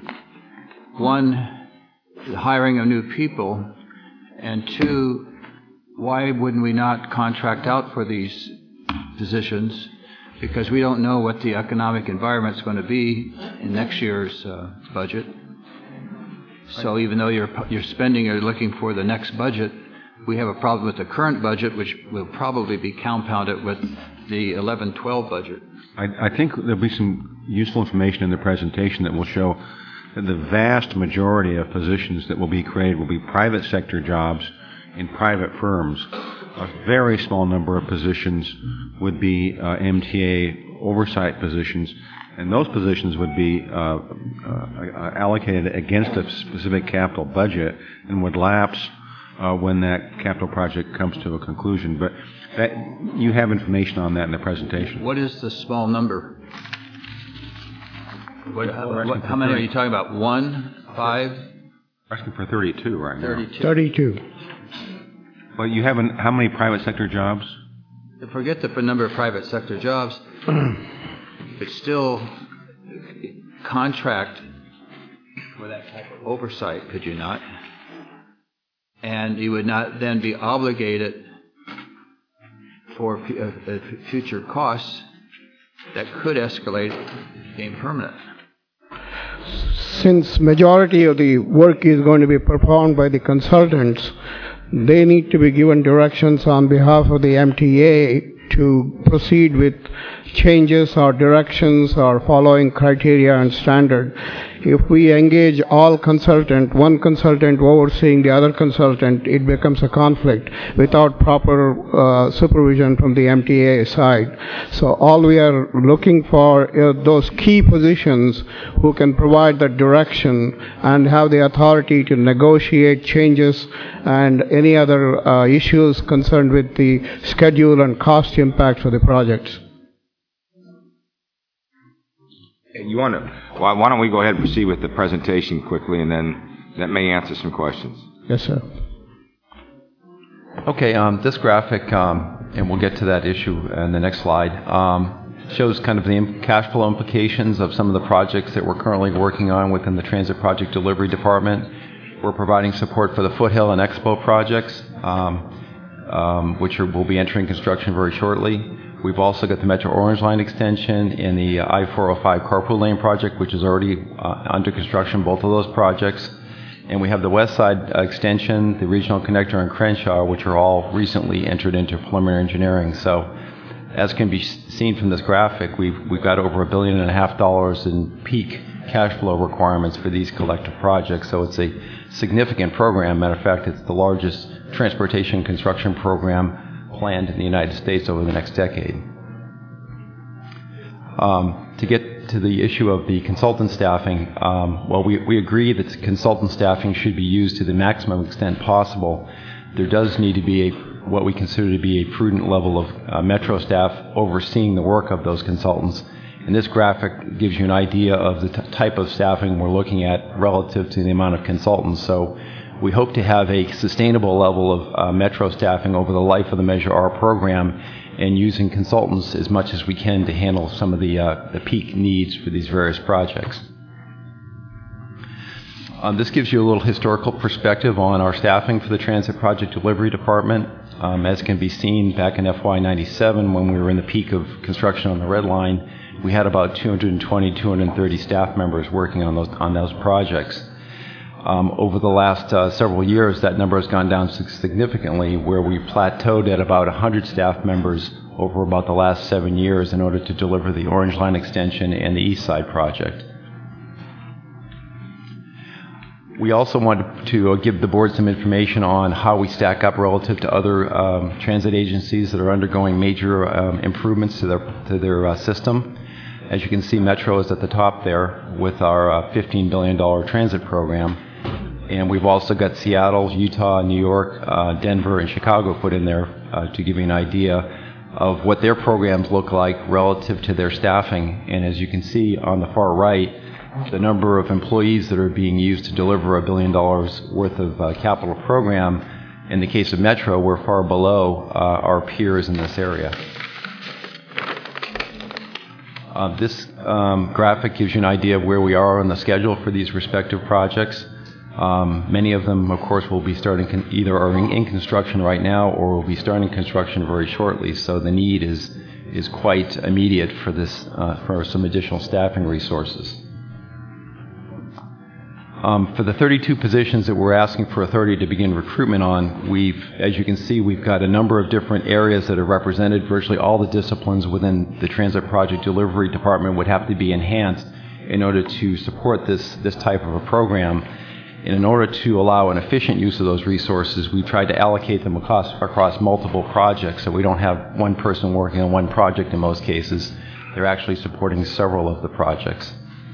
one, the hiring of new people, and two, why wouldn't we not contract out for these positions? Because we don't know what the economic environment's going to be in next year's uh, budget. So even though you're you're spending or looking for the next budget, we have a problem with the current budget, which will probably be compounded with the eleven twelve budget. I, I think there'll be some useful information in the presentation that will show that the vast majority of positions that will be created will be private sector jobs in private firms. A very small number of positions would be uh, M T A oversight positions, and those positions would be uh, uh, allocated against a specific capital budget and would lapse Uh, when that capital project comes to a conclusion. But that, you have information on that in the presentation. What is the small number? What, how, what, how many are you talking about? One, five? We're asking for thirty-two right now. thirty-two. thirty-two. Well, you haven't, how many private sector jobs? forget the number of private sector jobs, but still contract for that type of oversight, could you not? And you would not then be obligated for uh, uh, future costs that could escalate, became permanent. Since majority of the work is going to be performed by the consultants, they need to be given directions on behalf of the M T A to proceed with changes or directions or following criteria and standard. If we engage all consultant, one consultant overseeing the other consultant, it becomes a conflict without proper uh, supervision from the M T A side. So all we are looking for are those key positions who can provide the direction and have the authority to negotiate changes and any other uh, issues concerned with the schedule and cost impact for the projects. You want to? Well, why don't we go ahead and proceed with the presentation quickly, and then that may answer some questions. Yes, sir. Okay. Um, this graphic, um, and we'll get to that issue in the next slide, um, shows kind of the imp- cash flow implications of some of the projects that we're currently working on within the Transit Project Delivery Department. We're providing support for the Foothill and Expo projects, um, um, which are, will be entering construction very shortly. We've also got the Metro Orange Line extension and the I four oh five carpool lane project, which is already uh, under construction, both of those projects. And we have the West Side uh, extension, the Regional Connector and Crenshaw, which are all recently entered into preliminary engineering. So as can be seen from this graphic, we've, we've got over a billion and a half dollars in peak cash flow requirements for these collective projects. So it's a significant program. Matter of fact, it's the largest transportation construction program planned in the United States over the next decade. Um, to get to the issue of the consultant staffing, um, well, we, we agree that consultant staffing should be used to the maximum extent possible. There does need to be a, what we consider to be a prudent level of uh, Metro staff overseeing the work of those consultants. And this graphic gives you an idea of the t- type of staffing we're looking at relative to the amount of consultants. So we hope to have a sustainable level of uh, Metro staffing over the life of the Measure R program, and using consultants as much as we can to handle some of the, uh, the peak needs for these various projects. Um, this gives you a little historical perspective on our staffing for the Transit Project Delivery Department. Um, as can be seen, back in F Y ninety-seven, when we were in the peak of construction on the Red Line, we had about two hundred twenty, two hundred thirty staff members working on those, on those projects. Um, over the last uh, several years, that number has gone down significantly, where we plateaued at about one hundred staff members over about the last seven years in order to deliver the Orange Line extension and the East Side project. We also wanted to uh, give the board some information on how we stack up relative to other um, transit agencies that are undergoing major um, improvements to their, to their uh, system. As you can see, Metro is at the top there with our uh, fifteen billion dollars transit program. And we've also got Seattle, Utah, New York, uh, Denver, and Chicago put in there uh, to give you an idea of what their programs look like relative to their staffing. And as you can see on the far right, the number of employees that are being used to deliver a billion dollars worth of uh, capital program. In the case of Metro, we're far below uh, our peers in this area. Uh, this um, graphic gives you an idea of where we are on the schedule for these respective projects. Um, many of them, of course, will be starting con- either are in, in construction right now or will be starting construction very shortly. So the need is is quite immediate for this uh, for some additional staffing resources. Um, for the thirty-two positions that we're asking for authority to begin recruitment on, we've, as you can see, we've got a number of different areas that are represented. Virtually all the disciplines within the Transit Project Delivery Department would have to be enhanced in order to support this this type of a program. And in order to allow an efficient use of those resources, we've tried to allocate them across, across multiple projects, so we don't have one person working on one project in most cases. They're actually supporting several of the projects.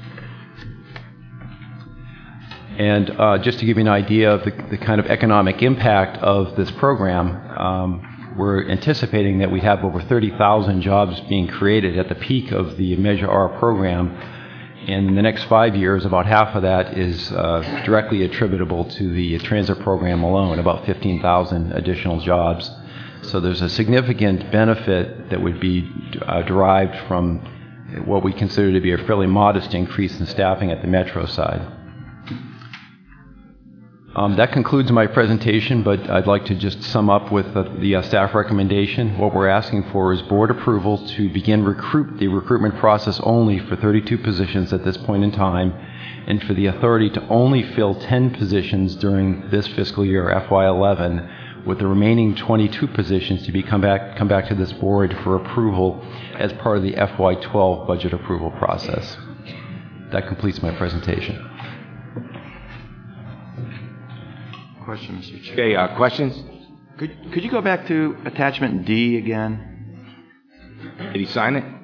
And uh, just to give you an idea of the, the kind of economic impact of this program, um, we're anticipating that we have over thirty thousand jobs being created at the peak of the Measure R program. And in the next five years, about half of that is uh, directly attributable to the transit program alone, about fifteen thousand additional jobs. So there's a significant benefit that would be uh, derived from what we consider to be a fairly modest increase in staffing at the Metro side. Um, that concludes my presentation, but I'd like to just sum up with the, the uh, staff recommendation. What we're asking for is board approval to begin recruit the recruitment process only for thirty-two positions at this point in time, and for the authority to only fill ten positions during this fiscal year, F Y eleven, with the remaining twenty-two positions to be come back come back to this board for approval as part of the F Y twelve budget approval process. That completes my presentation. Question, Mister Chair. Okay, uh, questions? Could, could you go back to attachment D again? Did he sign it?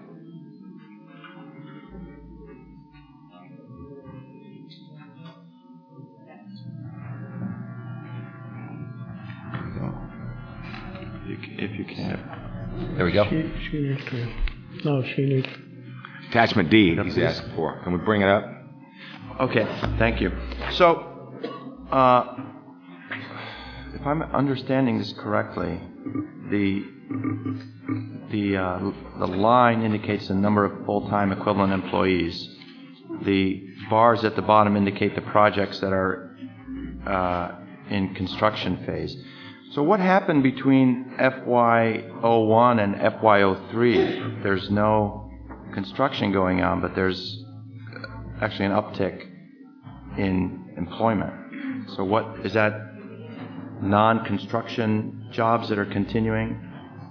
If you can. There we go. She, she needs to. No, she needs. Attachment D, he's asking for. Can we bring it up? Okay, thank you. So, uh, if I'm understanding this correctly, the the uh, the line indicates the number of full-time equivalent employees. The bars at the bottom indicate the projects that are uh, in construction phase. So what happened between F Y oh one and F Y oh three? There's no construction going on, but there's actually an uptick in employment. So what is that? Non-construction jobs that are continuing?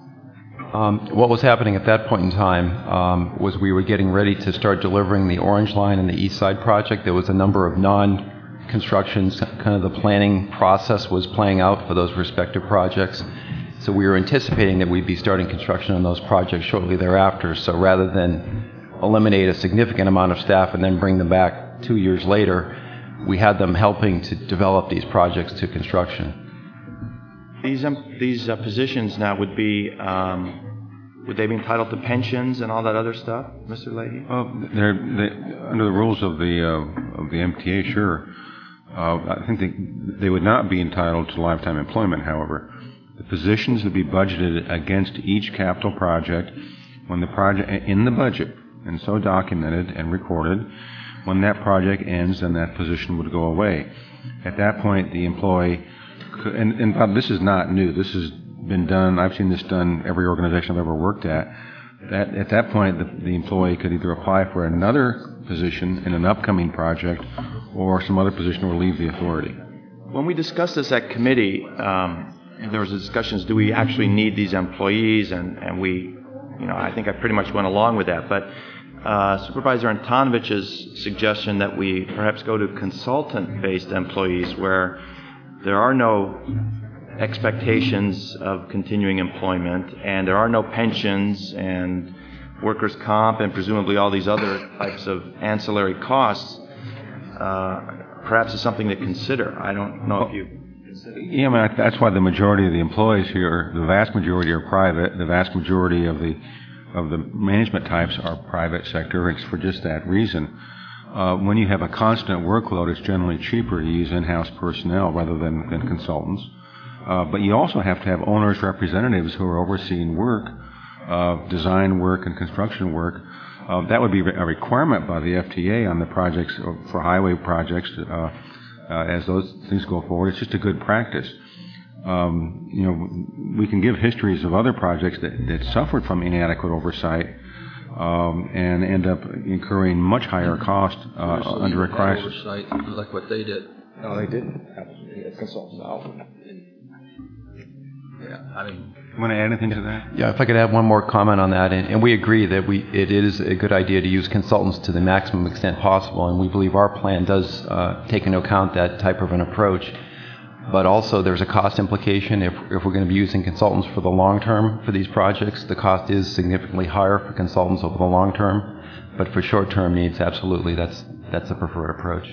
Um, what was happening at that point in time um, was we were getting ready to start delivering the Orange Line and the East Side project. There was a number of non-constructions, kind of the planning process was playing out for those respective projects. So we were anticipating that we'd be starting construction on those projects shortly thereafter. So rather than eliminate a significant amount of staff and then bring them back two years later, we had them helping to develop these projects to construction. These um, these uh, positions now would be, um, would they be entitled to pensions and all that other stuff, Mister Leahy? Well, they're, they, under the rules of the uh, of the M T A, sure. Uh, I think they, they would not be entitled to lifetime employment, however. The positions would be budgeted against each capital project when the project, in the budget, and so documented and recorded. When that project ends, then that position would go away. At that point, the employee, could, and, and Bob, this is not new. This has been done. I've seen this done every organization I've ever worked at. That, at that point, the, the employee could either apply for another position in an upcoming project or some other position or leave the authority. When we discussed this at committee, um, there was a discussions, do we actually need these employees? And, and we, you know, I think I pretty much went along with that. But uh, Supervisor Antonivich's suggestion that we perhaps go to consultant-based employees where there are no expectations of continuing employment and there are no pensions and workers' comp and presumably all these other types of ancillary costs, uh, perhaps is something to consider. I don't know if you consider. Yeah, I mean, that's why the majority of the employees here, the vast majority are private. The vast majority of the of the management types are private sector. It's for just that reason. Uh, when you have a constant workload, it's generally cheaper to use in-house personnel rather than, than consultants. Uh, but you also have to have owners' representatives who are overseeing work, uh, design work and construction work. Uh, that would be a requirement by the F T A on the projects, for highway projects, uh, uh, as those things go forward. It's just a good practice. Um, you know, we can give histories of other projects that, that suffered from inadequate oversight um, and end up incurring much higher cost uh, under a crisis. Oversight, like what they did. No, they didn't have consultants out. Yeah, I mean, you want to add anything to that? Yeah, if I could add one more comment on that, and, and we agree that we it is a good idea to use consultants to the maximum extent possible, and we believe our plan does uh, take into account that type of an approach. But also there's a cost implication. If, if we're going to be using consultants for the long term for these projects, the cost is significantly higher for consultants over the long term. But for short term needs, absolutely, that's that's the preferred approach.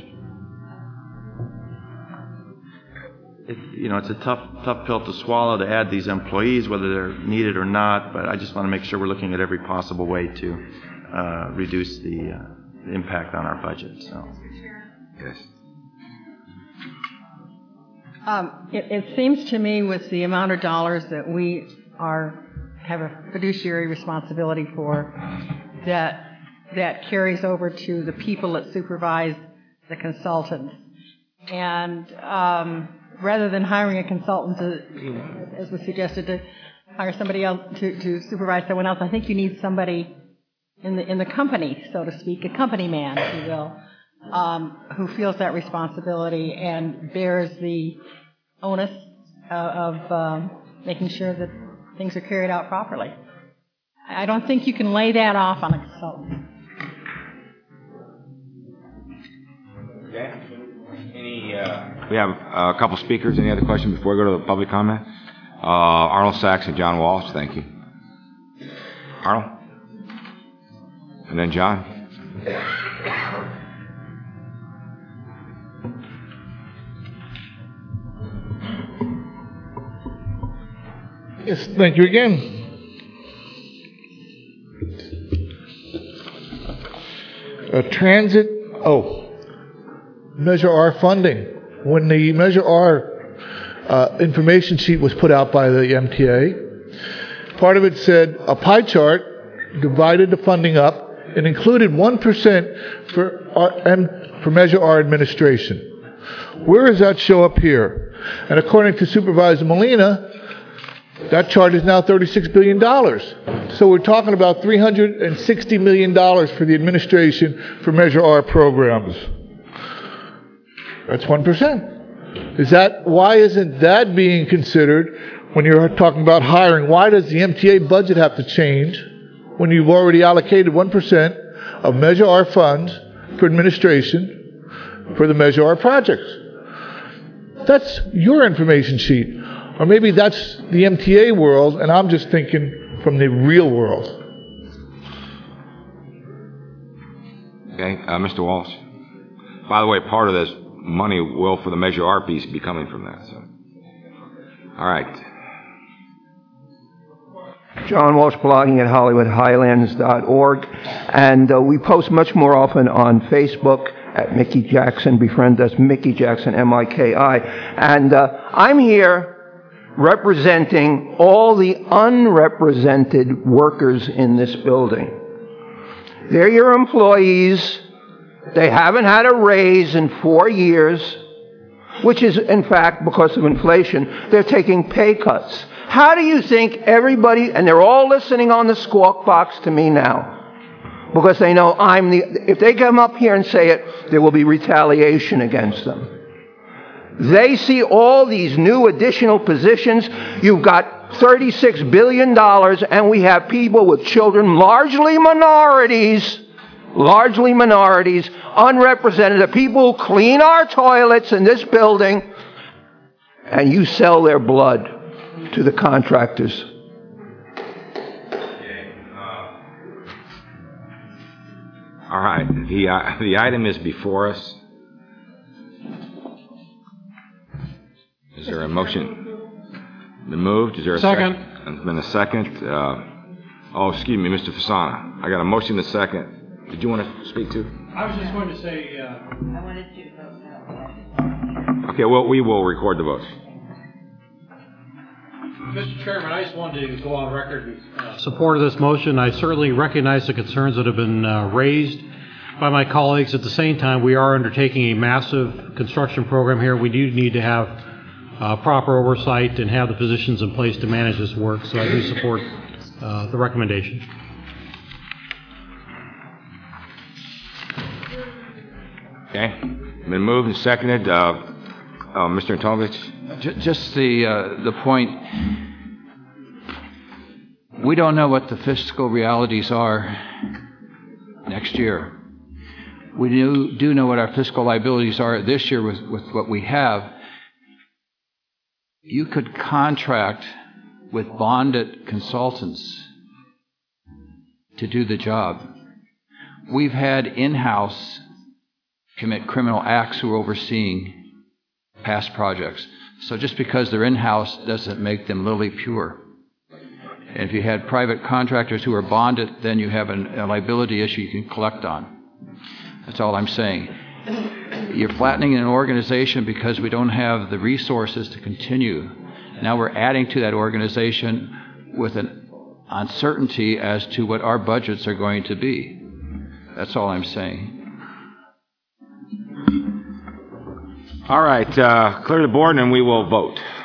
It, you know, it's a tough, tough pill to swallow to add these employees, whether they're needed or not. But I just want to make sure we're looking at every possible way to uh, reduce the, uh, the impact on our budget. So, yes. Um, it, it seems to me with the amount of dollars that we are have a fiduciary responsibility for, that that carries over to the people that supervise the consultants. And um, rather than hiring a consultant, to, as was suggested, to hire somebody else to, to supervise someone else, I think you need somebody in the in the company, so to speak, a company man, if you will, um, who feels that responsibility and bears the onus uh, of um, making sure that things are carried out properly. I don't think you can lay that off on a consultant. Okay. Any, uh, we have a couple speakers. Any other questions before we go to the public comment? Uh, Arnold Sachs and John Walsh, thank you. Arnold? And then John? Yes, thank you again. Uh, transit, oh, Measure R funding. When the Measure R uh, information sheet was put out by the M T A, part of it said a pie chart divided the funding up and included one percent for, R, M, for Measure R administration. Where does that show up here? And according to Supervisor Molina, that chart is now thirty-six billion dollars. So we're talking about three hundred sixty million dollars for the administration for Measure R programs. That's one percent. Is that, why isn't that being considered when you're talking about hiring? Why does the M T A budget have to change when you've already allocated one percent of Measure R funds for administration for the Measure R projects? That's your information sheet. Or maybe that's the M T A world, and I'm just thinking from the real world. Okay, uh, Mister Walsh. By the way, part of this money will, for the Measure R piece, be coming from that. So, all right. John Walsh, blogging at Hollywood Highlands dot org, and uh, we post much more often on Facebook at Mickey Jackson. Befriend us, Mickey Jackson, M I K I. And uh, I'm here representing all the unrepresented workers in this building. They're your employees. They haven't had a raise in four years, which is, in fact, because of inflation, they're taking pay cuts. How do you think everybody, and they're all listening on the Squawk Box to me now, because they know I'm the, if they come up here and say it, there will be retaliation against them. They see all these new additional positions. You've got thirty-six billion dollars, and we have people with children, largely minorities, largely minorities, unrepresented, the people who clean our toilets in this building, and you sell their blood to the contractors. All right. The, uh, the item is before us. Is there a motion? Been moved? Is there a second? second? There's been a second. Uh, oh, excuse me, Mister Fasana. I got a motion and a second. Did you want to speak too? I was just going to say... Uh, I wanted to... Okay, well, we will record the votes. Mister Chairman, I just wanted to go on record in uh, support of this motion. I certainly recognize the concerns that have been uh, raised by my colleagues. At the same time, we are undertaking a massive construction program here. We do need to have uh, proper oversight and have the positions in place to manage this work. So I do support uh, the recommendation. Okay. Been moved and seconded. Uh, uh, Mister Antonovich? Just the uh, the point, we don't know what the fiscal realities are next year. We do, do know what our fiscal liabilities are this year with, with what we have. You could contract with bonded consultants to do the job. We've had in-house commit criminal acts who are overseeing past projects. So just because they're in-house doesn't make them lily pure. And if you had private contractors who are bonded, then you have an, a liability issue you can collect on. That's all I'm saying. You're flattening an organization because we don't have the resources to continue. Now we're adding to that organization with an uncertainty as to what our budgets are going to be. That's all I'm saying. All right, uh, clear the board and we will vote.